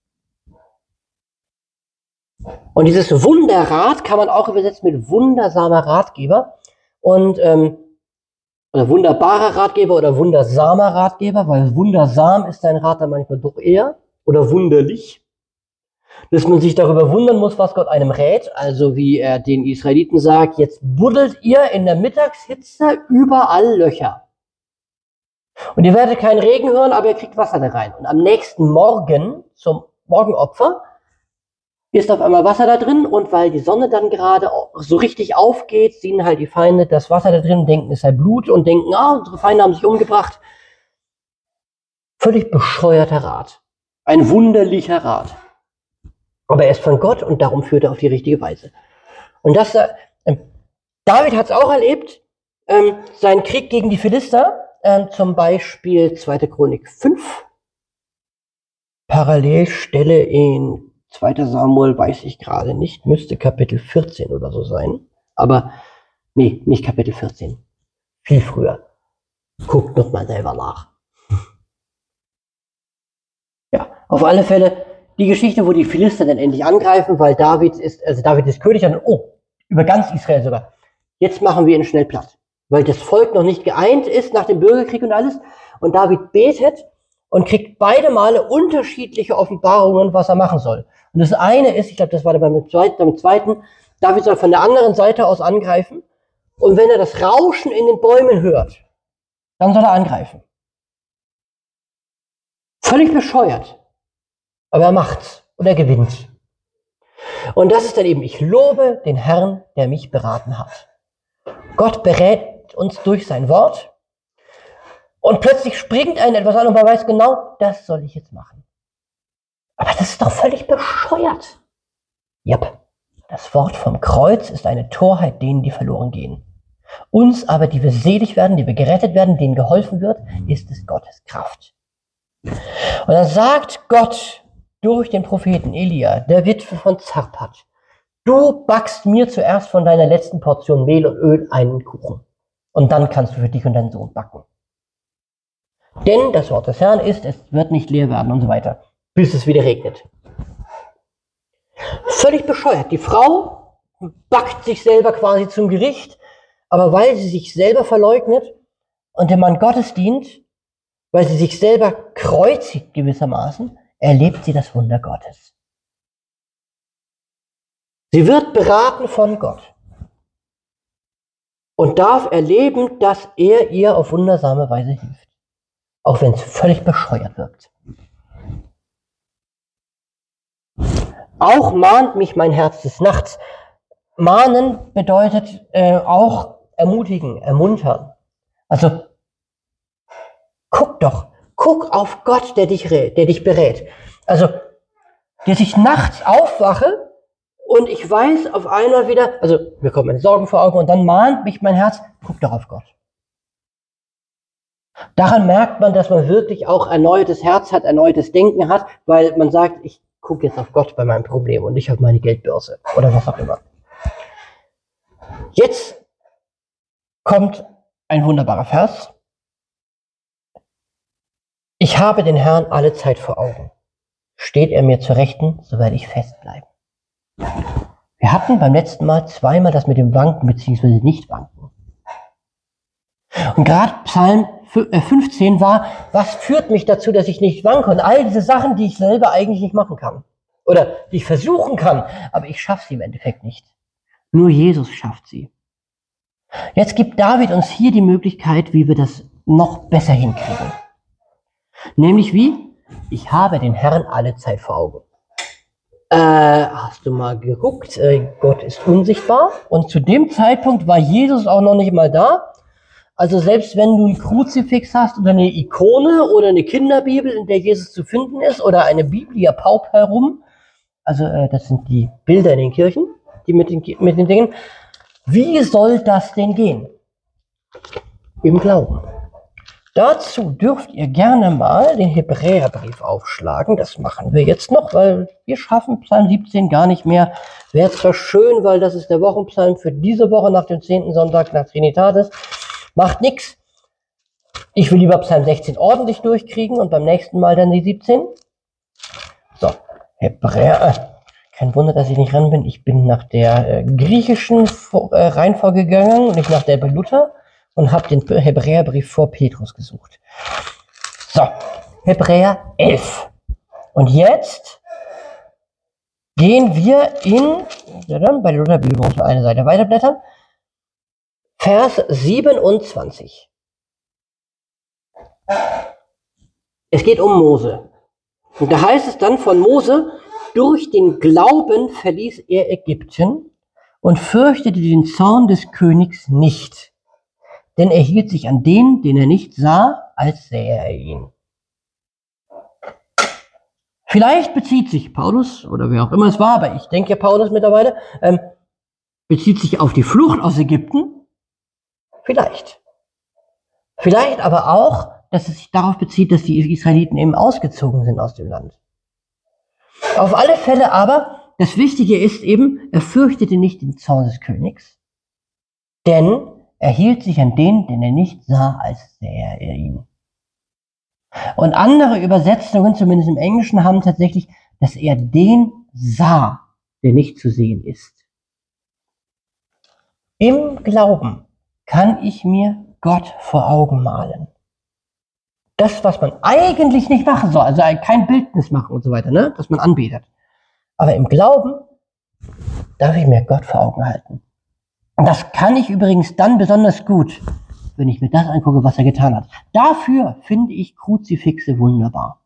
Und dieses Wunderrat kann man auch übersetzen mit wundersamer Ratgeber und ähm, oder wunderbarer Ratgeber oder wundersamer Ratgeber, weil wundersam ist dein Rat dann manchmal doch eher oder wunderlich, dass man sich darüber wundern muss, was Gott einem rät, also wie er den Israeliten sagt, jetzt buddelt ihr in der Mittagshitze überall Löcher. Und ihr werdet keinen Regen hören, aber ihr kriegt Wasser da rein. Und am nächsten Morgen, zum Morgenopfer, ist auf einmal Wasser da drin und weil die Sonne dann gerade so richtig aufgeht, sehen halt die Feinde das Wasser da drin, denken, es sei Blut und denken, ah, unsere Feinde haben sich umgebracht. Völlig bescheuerter Rat. Ein wunderlicher Rat. Aber er ist von Gott und darum führt er auf die richtige Weise. Und das, äh, David hat es auch erlebt, ähm, seinen Krieg gegen die Philister, äh, zum Beispiel zweite Chronik fünf. Parallelstelle in zweiter Samuel weiß ich gerade nicht, müsste Kapitel vierzehn oder so sein. Aber, nee, nicht Kapitel vierzehn. Viel früher. Guckt noch mal selber nach. Ja, auf alle Fälle die Geschichte, wo die Philister dann endlich angreifen, weil David ist, also David ist König, und oh, über ganz Israel sogar. Jetzt machen wir ihn schnell platt. Weil das Volk noch nicht geeint ist nach dem Bürgerkrieg und alles. Und David betet und kriegt beide Male unterschiedliche Offenbarungen, was er machen soll. Und das eine ist, ich glaube, das war beim zweiten, beim zweiten, David soll von der anderen Seite aus angreifen. Und wenn er das Rauschen in den Bäumen hört, dann soll er angreifen. Völlig bescheuert. Aber er macht's und er gewinnt. Und das ist dann eben, ich lobe den Herrn, der mich beraten hat. Gott berät uns durch sein Wort. Und plötzlich springt einen etwas an und man weiß genau, das soll ich jetzt machen. Aber das ist doch völlig bescheuert. Jep, das Wort vom Kreuz ist eine Torheit denen, die verloren gehen. Uns aber, die wir selig werden, die wir gerettet werden, denen geholfen wird, ist es Gottes Kraft. Und dann sagt Gott durch den Propheten Elia, der Witwe von Zarpat, du backst mir zuerst von deiner letzten Portion Mehl und Öl einen Kuchen. Und dann kannst du für dich und deinen Sohn backen. Denn das Wort des Herrn ist, es wird nicht leer werden und so weiter, bis es wieder regnet. Völlig bescheuert. Die Frau backt sich selber quasi zum Gericht, aber weil sie sich selber verleugnet und dem Mann Gottes dient, weil sie sich selber kreuzigt gewissermaßen, erlebt sie das Wunder Gottes. Sie wird beraten von Gott und darf erleben, dass er ihr auf wundersame Weise hilft. Auch wenn es völlig bescheuert wirkt. Auch mahnt mich mein Herz des Nachts. Mahnen bedeutet äh, auch ermutigen, ermuntern. Also guck doch, guck auf Gott, der dich, der dich berät. Also, dass ich nachts aufwache und ich weiß auf einmal wieder, also mir kommen meine Sorgen vor Augen und dann mahnt mich mein Herz, guck doch auf Gott. Daran merkt man, dass man wirklich auch erneutes Herz hat, erneutes Denken hat, weil man sagt, ich gucke jetzt auf Gott bei meinem Problem und nicht auf meine Geldbörse oder was auch immer. Jetzt kommt ein wunderbarer Vers. Ich habe den Herrn alle Zeit vor Augen. Steht er mir zur Rechten, so werde ich festbleiben. Wir hatten beim letzten Mal zweimal das mit dem Wanken bzw. Nicht-Wanken. Und gerade Psalm fünfzehn war, was führt mich dazu, dass ich nicht wanke? Und all diese Sachen, die ich selber eigentlich nicht machen kann. Oder die ich versuchen kann, aber ich schaffe sie im Endeffekt nicht. Nur Jesus schafft sie. Jetzt gibt David uns hier die Möglichkeit, wie wir das noch besser hinkriegen. Nämlich wie? Ich habe den Herrn alle Zeit vor Augen. Äh, hast du mal geguckt? Äh, Gott ist unsichtbar. Und zu dem Zeitpunkt war Jesus auch noch nicht mal da. Also selbst wenn du ein Kruzifix hast oder eine Ikone oder eine Kinderbibel, in der Jesus zu finden ist, oder eine Biblia Pauperum, also äh, das sind die Bilder in den Kirchen, die mit den, mit den Dingen. Wie soll das denn gehen? Im Glauben. Dazu dürft ihr gerne mal den Hebräerbrief aufschlagen. Das machen wir jetzt noch, weil wir schaffen Psalm siebzehn gar nicht mehr. Wäre zwar schön, weil das ist der Wochenpsalm für diese Woche nach dem zehnten Sonntag nach Trinitatis. Macht nichts. Ich will lieber Psalm sechzehn ordentlich durchkriegen und beim nächsten Mal dann die siebzehn. So, Hebräer. Kein Wunder, dass ich nicht ran bin. Ich bin nach der äh, griechischen äh, Reihenfolge gegangen, nicht nach der bei Luther, und habe den Hebräerbrief vor Petrus gesucht. So, Hebräer elf. Und jetzt gehen wir in, ja dann, bei der Lutherbibel brauchen wir eine Seite weiterblättern, Vers siebenundzwanzig. Es geht um Mose. Und da heißt es dann von Mose: Durch den Glauben verließ er Ägypten und fürchtete den Zorn des Königs nicht, denn er hielt sich an den, den er nicht sah, als sähe er ihn. Vielleicht bezieht sich Paulus, oder wer auch immer es war, aber ich denke Paulus mittlerweile, ähm, bezieht sich auf die Flucht aus Ägypten. Vielleicht. Vielleicht aber auch, dass es sich darauf bezieht, dass die Israeliten eben ausgezogen sind aus dem Land. Auf alle Fälle aber, das Wichtige ist eben, er fürchtete nicht den Zorn des Königs, denn er hielt sich an den, den er nicht sah, als sähe er ihn. Und andere Übersetzungen, zumindest im Englischen, haben tatsächlich, dass er den sah, der nicht zu sehen ist. Im Glauben kann ich mir Gott vor Augen malen. Das, was man eigentlich nicht machen soll, also kein Bildnis machen und so weiter, ne, dass man anbetet. Aber im Glauben darf ich mir Gott vor Augen halten. Und das kann ich übrigens dann besonders gut, wenn ich mir das angucke, was er getan hat. Dafür finde ich Kruzifixe wunderbar.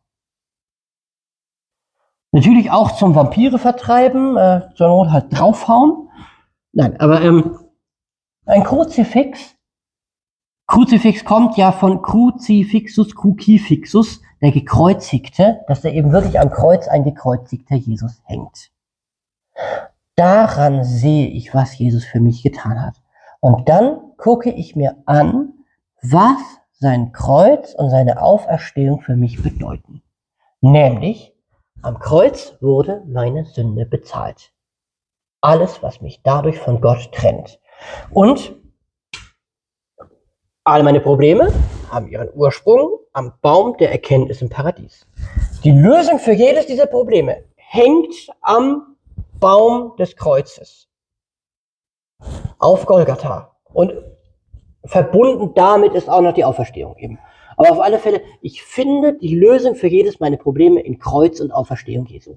Natürlich auch zum Vampire vertreiben, äh, zur Not halt draufhauen. Nein, aber ähm, ein Kruzifix, Kruzifix kommt ja von Crucifixus, Crucifixus, der Gekreuzigte, dass da eben wirklich am Kreuz ein gekreuzigter Jesus hängt. Daran sehe ich, was Jesus für mich getan hat. Und dann gucke ich mir an, was sein Kreuz und seine Auferstehung für mich bedeuten. Nämlich, am Kreuz wurde meine Sünde bezahlt. Alles, was mich dadurch von Gott trennt. Und alle meine Probleme haben ihren Ursprung am Baum der Erkenntnis im Paradies. Die Lösung für jedes dieser Probleme hängt am Baum des Kreuzes auf Golgatha. Und verbunden damit ist auch noch die Auferstehung eben. Aber auf alle Fälle, ich finde die Lösung für jedes meiner Probleme in Kreuz und Auferstehung Jesu.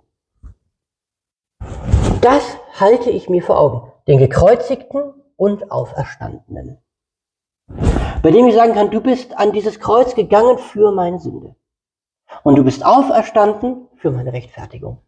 Das halte ich mir vor Augen. Den Gekreuzigten und Auferstandenen. Bei dem ich sagen kann, du bist an dieses Kreuz gegangen für meine Sünde. Und du bist auferstanden für meine Rechtfertigung.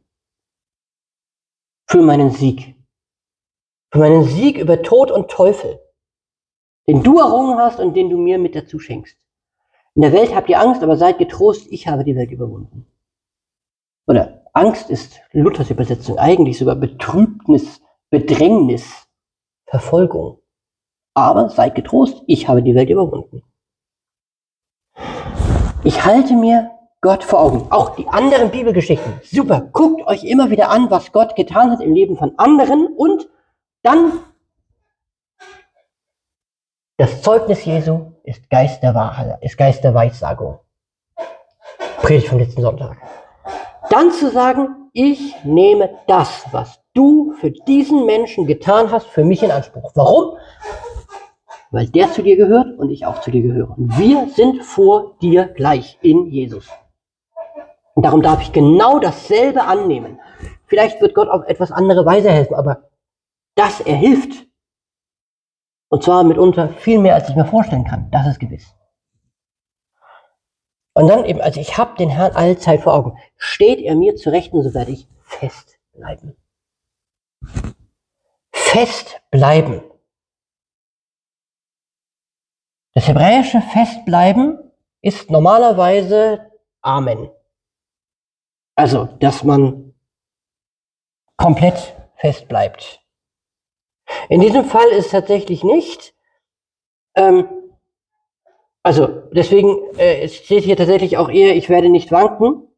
Für meinen Sieg. Für meinen Sieg über Tod und Teufel. Den du errungen hast und den du mir mit dazu schenkst. In der Welt habt ihr Angst, aber seid getrost, ich habe die Welt überwunden. Oder Angst ist Luthers Übersetzung eigentlich sogar Betrübnis, Bedrängnis, Verfolgung. Aber seid getrost, ich habe die Welt überwunden. Ich halte mir Gott vor Augen. Auch die anderen Bibelgeschichten. Super, guckt euch immer wieder an, was Gott getan hat im Leben von anderen und dann das Zeugnis Jesu ist Geist der Wahrheit, ist Geist der Weissagung. Predigt vom letzten Sonntag. Dann zu sagen, ich nehme das, was du für diesen Menschen getan hast, für mich in Anspruch. Warum? Weil der zu dir gehört und ich auch zu dir gehöre. Und wir sind vor dir gleich in Jesus. Und darum darf ich genau dasselbe annehmen. Vielleicht wird Gott auf etwas andere Weise helfen, aber dass er hilft, und zwar mitunter viel mehr, als ich mir vorstellen kann, das ist gewiss. Und dann eben, also ich habe den Herrn allzeit vor Augen. Steht er mir zu Rechten, so werde ich fest bleiben. Fest bleiben. Das hebräische Festbleiben ist normalerweise Amen. Also, dass man komplett fest bleibt. In diesem Fall ist es tatsächlich nicht. Ähm, also, deswegen äh, es steht hier tatsächlich auch eher, ich werde nicht wanken.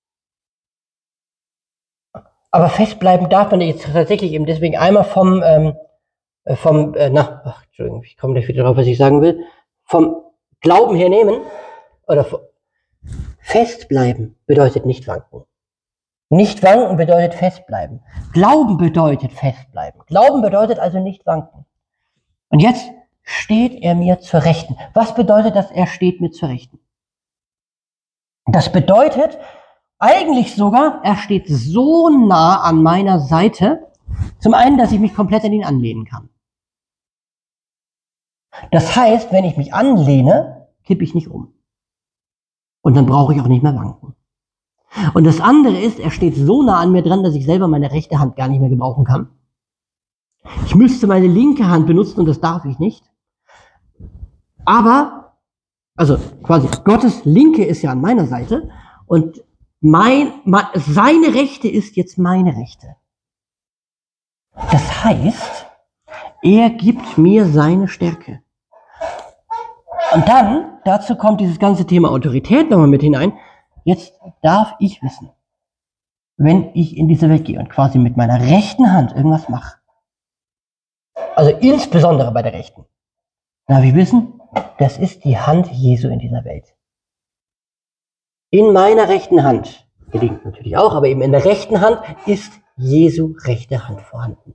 Aber festbleiben darf man jetzt tatsächlich eben deswegen einmal vom, ähm, vom, äh, na, ach, Entschuldigung, ich komme gleich wieder drauf, was ich sagen will, vom Glauben hier nehmen, oder festbleiben bedeutet nicht wanken. Nicht wanken bedeutet festbleiben. Glauben bedeutet festbleiben. Glauben bedeutet also nicht wanken. Und jetzt steht er mir zur Rechten. Was bedeutet das, er steht mir zur Rechten? Das bedeutet eigentlich sogar, er steht so nah an meiner Seite, zum einen, dass ich mich komplett an ihn anlehnen kann. Das heißt, wenn ich mich anlehne, kippe ich nicht um. Und dann brauche ich auch nicht mehr wanken. Und das andere ist, er steht so nah an mir dran, dass ich selber meine rechte Hand gar nicht mehr gebrauchen kann. Ich müsste meine linke Hand benutzen und das darf ich nicht. Aber, also quasi Gottes Linke ist ja an meiner Seite und mein, mein, seine Rechte ist jetzt meine Rechte. Das heißt, er gibt mir seine Stärke. Und dann, dazu kommt dieses ganze Thema Autorität nochmal mit hinein. Jetzt darf ich wissen, wenn ich in diese Welt gehe und quasi mit meiner rechten Hand irgendwas mache, also insbesondere bei der rechten, darf ich wissen, das ist die Hand Jesu in dieser Welt. In meiner rechten Hand, die linken natürlich auch, aber eben in der rechten Hand ist Jesu rechte Hand vorhanden.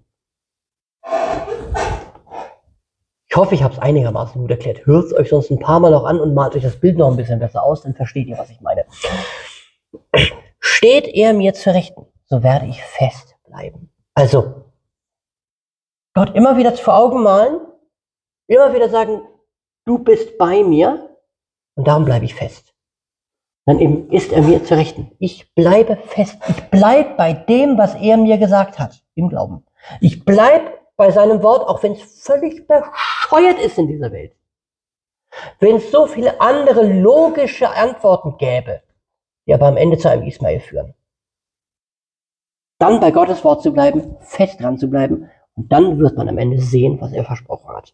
Ich hoffe, ich habe es einigermaßen gut erklärt. Hört es euch sonst ein paar Mal noch an und malt euch das Bild noch ein bisschen besser aus, dann versteht ihr, was ich meine. Steht er mir zur Rechten, so werde ich fest bleiben. Also, Gott immer wieder vor Augen malen, immer wieder sagen, du bist bei mir und darum bleibe ich fest. Dann eben ist er mir zur Rechten. Ich bleibe fest. Ich bleibe bei dem, was er mir gesagt hat, im Glauben. Ich bleibe bei seinem Wort, auch wenn es völlig bescheuert ist in dieser Welt. Wenn es so viele andere logische Antworten gäbe, die aber am Ende zu einem Ismael führen. Dann bei Gottes Wort zu bleiben, fest dran zu bleiben, und dann wird man am Ende sehen, was er versprochen hat.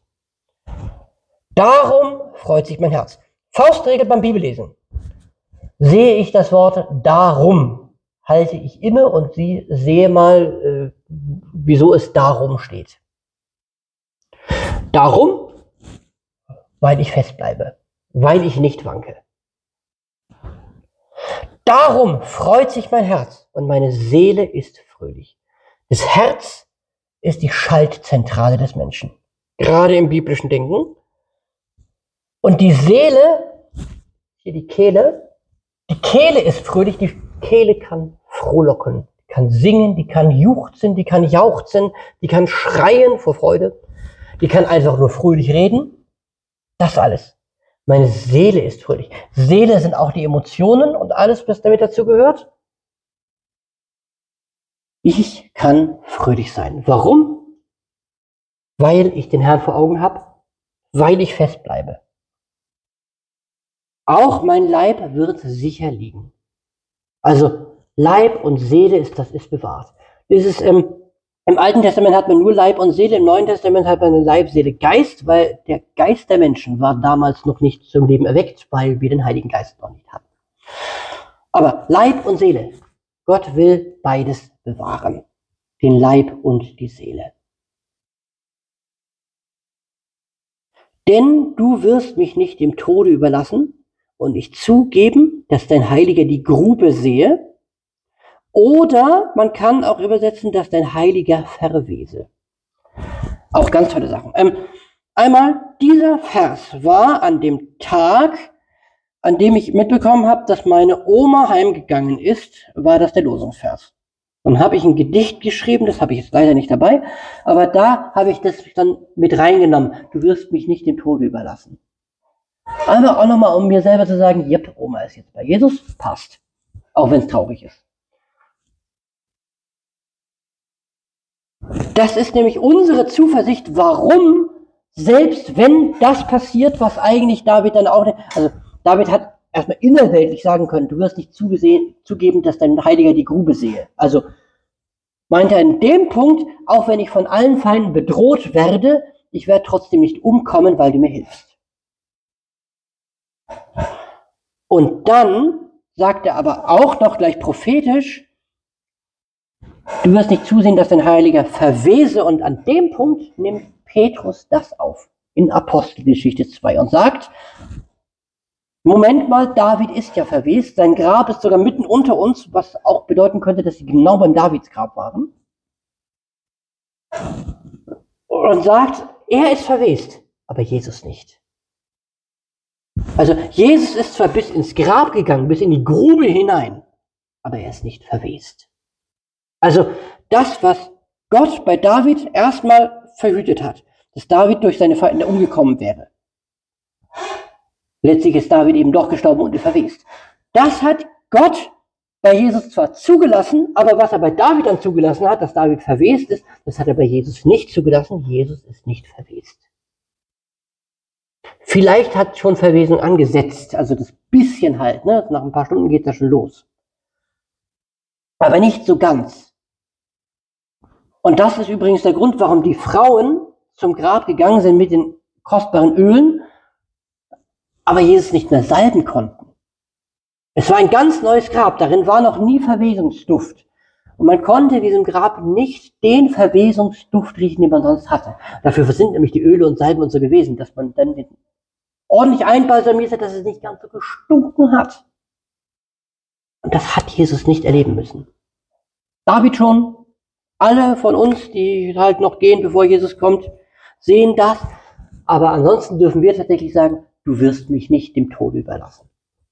Darum freut sich mein Herz. Faustregel beim Bibellesen. Sehe ich das Wort darum, halte ich inne und sie sehe mal, äh, wieso es darum steht. Darum, weil ich festbleibe, weil ich nicht wanke. Darum freut sich mein Herz und meine Seele ist fröhlich. Das Herz ist die Schaltzentrale des Menschen, gerade im biblischen Denken. Und die Seele, hier die Kehle, die Kehle ist fröhlich, die Kehle kann frohlocken, die kann singen, die kann juchzen, die kann jauchzen, die kann schreien vor Freude, die kann einfach nur fröhlich reden. Das alles. Meine Seele ist fröhlich. Seele sind auch die Emotionen und alles, was damit dazu gehört. Ich kann fröhlich sein. Warum? Weil ich den Herrn vor Augen habe, weil ich festbleibe. Auch mein Leib wird sicher liegen. Also Leib und Seele ist, das ist bewahrt. Das ist, ähm, im Alten Testament hat man nur Leib und Seele, im Neuen Testament hat man Leib, Seele, Geist, weil der Geist der Menschen war damals noch nicht zum Leben erweckt, weil wir den Heiligen Geist noch nicht hatten. Aber Leib und Seele, Gott will beides bewahren, den Leib und die Seele. Denn du wirst mich nicht dem Tode überlassen und nicht zugeben, dass dein Heiliger die Grube sehe. Oder man kann auch übersetzen, dass dein Heiliger verwese. Auch ganz tolle Sachen. Ähm, einmal, dieser Vers war an dem Tag, an dem ich mitbekommen habe, dass meine Oma heimgegangen ist, war das der Losungsvers. Dann habe ich ein Gedicht geschrieben, das habe ich jetzt leider nicht dabei, aber da habe ich das dann mit reingenommen. Du wirst mich nicht dem Tode überlassen. Einfach auch nochmal, um mir selber zu sagen, jep, Oma ist jetzt bei Jesus, passt. Auch wenn es traurig ist. Das ist nämlich unsere Zuversicht, warum, selbst wenn das passiert, was eigentlich David dann auch nicht, also David hat erstmal innerweltlich sagen können, du wirst nicht zugesehen, zugeben, dass dein Heiliger die Grube sehe. Also meint er in dem Punkt, auch wenn ich von allen Feinden bedroht werde, ich werde trotzdem nicht umkommen, weil du mir hilfst. Und dann sagt er aber auch noch gleich prophetisch, du wirst nicht zusehen, dass dein Heiliger verwese. Und an dem Punkt nimmt Petrus das auf in Apostelgeschichte zwei und sagt, Moment mal, David ist ja verwest, sein Grab ist sogar mitten unter uns, was auch bedeuten könnte, dass sie genau beim Davidsgrab waren. Und sagt, er ist verwest, aber Jesus nicht. Also Jesus ist zwar bis ins Grab gegangen, bis in die Grube hinein, aber er ist nicht verwest. Also das, was Gott bei David erstmal verhütet hat, dass David durch seine Feinde umgekommen wäre. Letztlich ist David eben doch gestorben und verwest. Das hat Gott bei Jesus zwar zugelassen, aber was er bei David dann zugelassen hat, dass David verwest ist, das hat er bei Jesus nicht zugelassen. Jesus ist nicht verwest. Vielleicht hat schon Verwesung angesetzt, also das bisschen halt, ne? Nach ein paar Stunden geht das schon los. Aber nicht so ganz. Und das ist übrigens der Grund, warum die Frauen zum Grab gegangen sind mit den kostbaren Ölen, aber Jesus nicht mehr salben konnten. Es war ein ganz neues Grab, darin war noch nie Verwesungsduft. Und man konnte diesem Grab nicht den Verwesungsduft riechen, den man sonst hatte. Dafür sind nämlich die Öle und Salben und so gewesen, dass man dann den ordentlich einbalsamiert hat, dass es nicht ganz so gestunken hat. Und das hat Jesus nicht erleben müssen. David schon, alle von uns, die halt noch gehen, bevor Jesus kommt, sehen das. Aber ansonsten dürfen wir tatsächlich sagen, du wirst mich nicht dem Tod überlassen.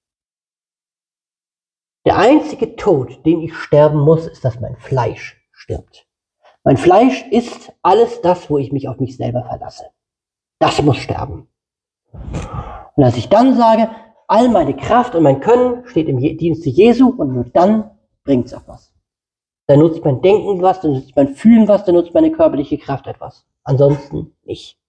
Der einzige Tod, den ich sterben muss, ist, dass mein Fleisch stirbt. Mein Fleisch ist alles das, wo ich mich auf mich selber verlasse. Das muss sterben. Und als ich dann sage, all meine Kraft und mein Können steht im Dienste Jesu und nur dann bringt es auch was. Dann nutzt mein Denken was, dann nutzt mein Fühlen was, dann nutzt meine körperliche Kraft etwas. Ansonsten nicht.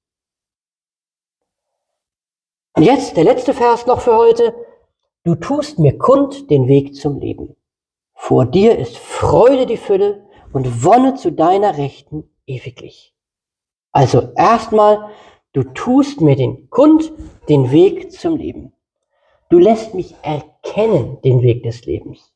Und jetzt der letzte Vers noch für heute. Du tust mir kund den Weg zum Leben. Vor dir ist Freude die Fülle und Wonne zu deiner Rechten ewiglich. Also erstmal, du tust mir den kund den Weg zum Leben. Du lässt mich erkennen den Weg des Lebens.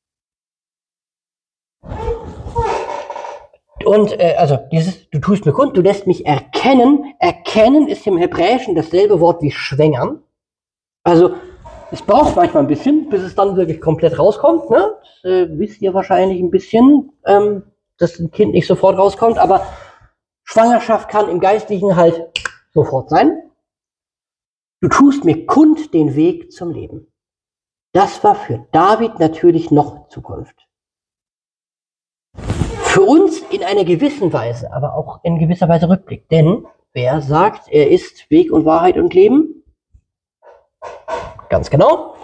Und äh, also dieses, du tust mir kund, du lässt mich erkennen. Erkennen ist im Hebräischen dasselbe Wort wie schwängern. Also es braucht manchmal ein bisschen, bis es dann wirklich komplett rauskommt. Ne? Das äh, wisst ihr wahrscheinlich ein bisschen, ähm, dass ein Kind nicht sofort rauskommt. Aber Schwangerschaft kann im Geistlichen halt sofort sein. Du tust mir kund den Weg zum Leben. Das war für David natürlich noch Zukunft. Für uns in einer gewissen Weise, aber auch in gewisser Weise Rückblick. Denn wer sagt, er ist Weg und Wahrheit und Leben? Ganz genau.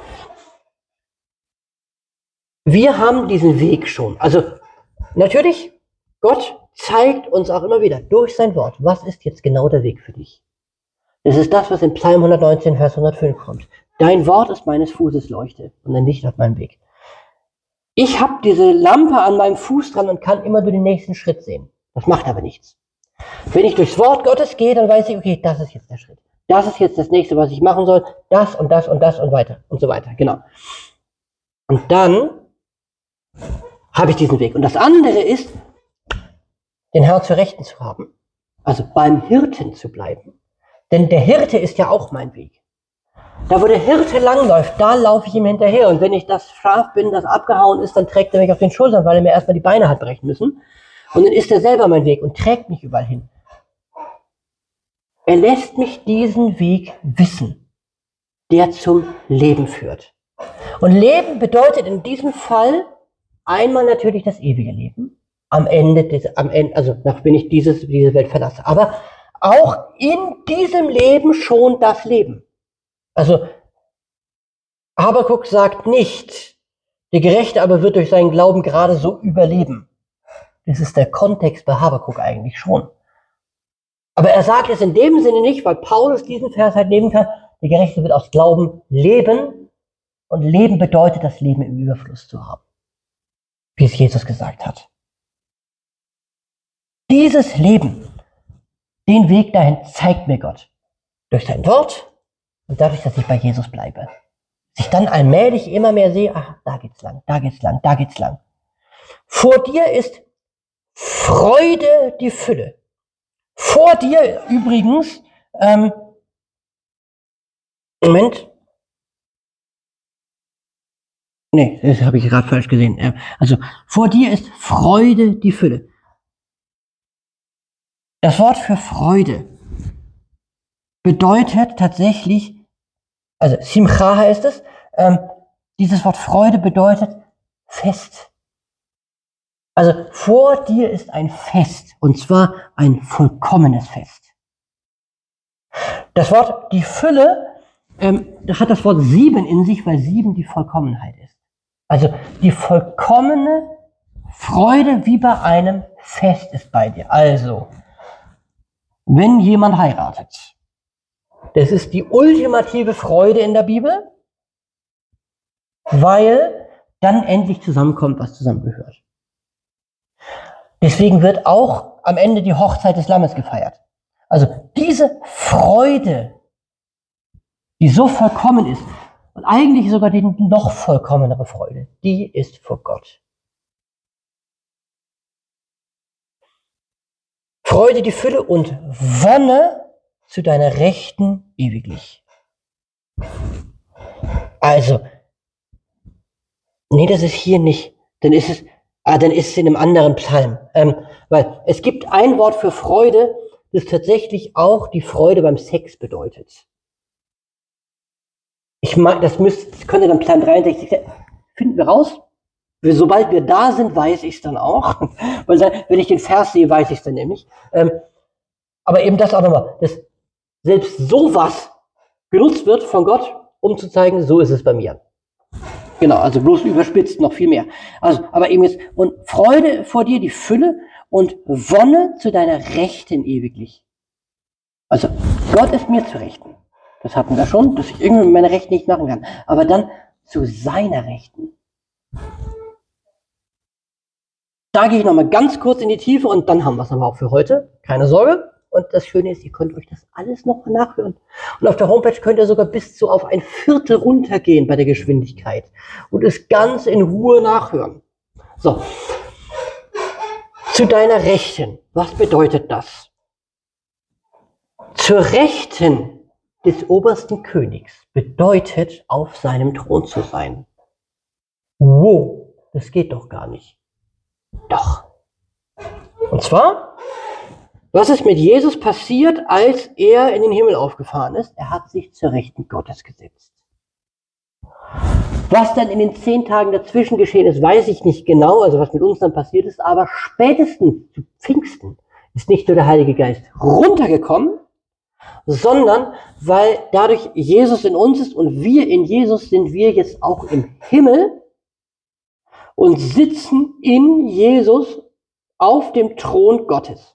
Wir haben diesen Weg schon. Also natürlich, Gott zeigt uns auch immer wieder durch sein Wort, was ist jetzt genau der Weg für dich. Das ist das, was in Psalm hundertneunzehn, Vers hundertfünf kommt. Dein Wort ist meines Fußes Leuchte und ein Licht auf meinem Weg. Ich habe diese Lampe an meinem Fuß dran und kann immer nur den nächsten Schritt sehen. Das macht aber nichts. Wenn ich durchs Wort Gottes gehe, dann weiß ich, okay, das ist jetzt der Schritt. Das ist jetzt das nächste, was ich machen soll. Das und das und das und weiter und so weiter. Genau. Und dann habe ich diesen Weg. Und das andere ist, den Herrn zur Rechten zu haben. Also beim Hirten zu bleiben. Denn der Hirte ist ja auch mein Weg. Da, wo der Hirte langläuft, da laufe ich ihm hinterher. Und wenn ich das Schaf bin, das abgehauen ist, dann trägt er mich auf den Schultern, weil er mir erstmal die Beine hat brechen müssen. Und dann ist er selber mein Weg und trägt mich überall hin. Er lässt mich diesen Weg wissen, der zum Leben führt. Und Leben bedeutet in diesem Fall einmal natürlich das ewige Leben. Am Ende, des, am Ende also wenn ich dieses, diese Welt verlasse. Aber auch in diesem Leben schon das Leben. Also Habakuk sagt nicht, der Gerechte aber wird durch seinen Glauben gerade so überleben. Das ist der Kontext bei Habakuk eigentlich schon. Aber er sagt es in dem Sinne nicht, weil Paulus diesen Vers halt nehmen kann, der Gerechte wird aus Glauben leben und Leben bedeutet, das Leben im Überfluss zu haben. Wie es Jesus gesagt hat. Dieses Leben, den Weg dahin zeigt mir Gott. Durch sein Wort und dadurch, dass ich bei Jesus bleibe. Dass ich dann allmählich immer mehr sehe, ach, da geht's lang, da geht's lang, da geht's lang. Vor dir ist Freude die Fülle. Vor dir übrigens, ähm, Moment, Nee, das habe ich gerade falsch gesehen. Also, vor dir ist Freude die Fülle. Das Wort für Freude bedeutet tatsächlich, also Simcha heißt es, ähm, dieses Wort Freude bedeutet Fest. Also vor dir ist ein Fest, und zwar ein vollkommenes Fest. Das Wort die Fülle, ähm, das hat das Wort sieben in sich, weil sieben die Vollkommenheit ist. Also die vollkommene Freude wie bei einem Fest ist bei dir. Also, wenn jemand heiratet, das ist die ultimative Freude in der Bibel, weil dann endlich zusammenkommt, was zusammengehört. Deswegen wird auch am Ende die Hochzeit des Lammes gefeiert. Also diese Freude, die so vollkommen ist, und eigentlich sogar die noch vollkommenere Freude, die ist vor Gott. Freude die Fülle und Wonne zu deiner Rechten ewiglich. Also, nee, das ist hier nicht. Dann ist es, ah, dann ist es in einem anderen Psalm. Ähm, weil es gibt ein Wort für Freude, das tatsächlich auch die Freude beim Sex bedeutet. Ich mag, das müsste, das könnte dann Psalm dreiundsechzig sein. Finden wir raus. Sobald wir da sind, weiß ich es dann auch. Weil dann, wenn ich den Vers sehe, weiß ich es dann nämlich. Ähm, aber eben das auch nochmal, dass selbst sowas genutzt wird von Gott, um zu zeigen, so ist es bei mir. Genau, also bloß überspitzt noch viel mehr. Also, aber eben jetzt, und Freude vor dir die Fülle und Wonne zu deiner Rechten ewiglich. Also, Gott ist mir zu Rechten. Das hatten wir schon, dass ich irgendwie meine Rechten nicht machen kann. Aber dann zu seiner Rechten. Da gehe ich nochmal ganz kurz in die Tiefe und dann haben wir es aber auch für heute. Keine Sorge. Und das Schöne ist, ihr könnt euch das alles noch nachhören. Und auf der Homepage könnt ihr sogar bis zu auf ein Viertel runtergehen bei der Geschwindigkeit und es ganz in Ruhe nachhören. So. Zu deiner Rechten. Was bedeutet das? Zur Rechten des obersten Königs bedeutet, auf seinem Thron zu sein. Wow, das geht doch gar nicht. Doch. Und zwar, was ist mit Jesus passiert, als er in den Himmel aufgefahren ist? Er hat sich zur Rechten Gottes gesetzt. Was dann in den zehn Tagen dazwischen geschehen ist, weiß ich nicht genau, also was mit uns dann passiert ist, aber spätestens zu Pfingsten ist nicht nur der Heilige Geist runtergekommen, sondern weil dadurch Jesus in uns ist und wir in Jesus, sind wir jetzt auch im Himmel und sitzen in Jesus auf dem Thron Gottes.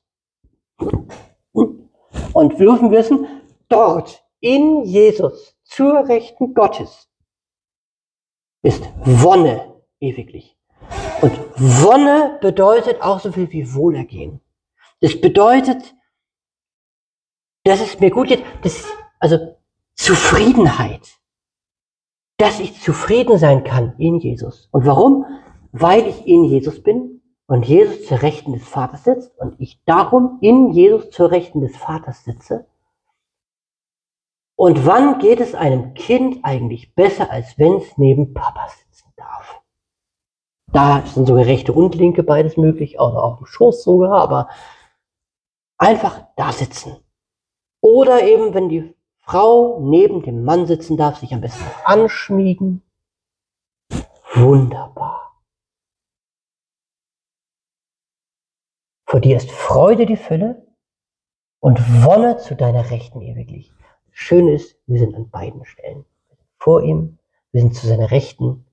Und wir dürfen wissen, dort in Jesus zur Rechten Gottes ist Wonne ewiglich. Und Wonne bedeutet auch so viel wie Wohlergehen. Das bedeutet, dass es mir gut geht, das, also Zufriedenheit. Dass ich zufrieden sein kann in Jesus. Und warum? Weil ich in Jesus bin und Jesus zur Rechten des Vaters sitzt und ich darum in Jesus zur Rechten des Vaters sitze. Und wann geht es einem Kind eigentlich besser, als wenn es neben Papa sitzen darf? Da sind sogar rechte und linke beides möglich, auch auf dem Schoß sogar, aber einfach da sitzen. Oder eben, wenn die Frau neben dem Mann sitzen darf, sich am besten anschmiegen. Wunderbar. Vor dir ist Freude die Fülle und Wonne zu deiner Rechten ewiglich. Das Schöne ist, wir sind an beiden Stellen. Vor ihm, wir sind zu seiner Rechten.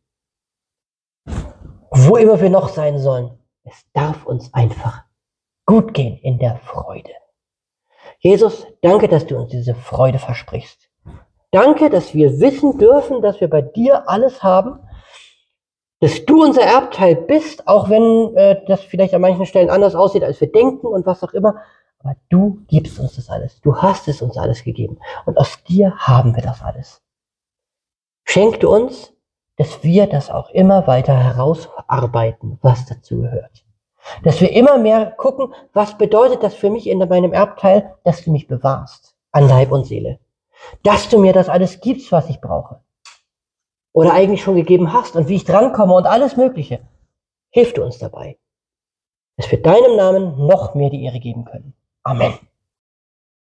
Wo immer wir noch sein sollen, es darf uns einfach gut gehen in der Freude. Jesus, danke, dass du uns diese Freude versprichst. Danke, dass wir wissen dürfen, dass wir bei dir alles haben, dass du unser Erbteil bist, auch wenn äh, das vielleicht an manchen Stellen anders aussieht, als wir denken und was auch immer. Aber du gibst uns das alles. Du hast es uns alles gegeben. Und aus dir haben wir das alles. Schenk du uns, dass wir das auch immer weiter herausarbeiten, was dazu gehört. Dass wir immer mehr gucken, was bedeutet das für mich in meinem Erbteil, dass du mich bewahrst, an Leib und Seele. Dass du mir das alles gibst, was ich brauche. oder eigentlich schon gegeben hast und wie ich drankomme und alles Mögliche. Hilf du uns dabei, dass wir deinem Namen noch mehr die Ehre geben können. Amen.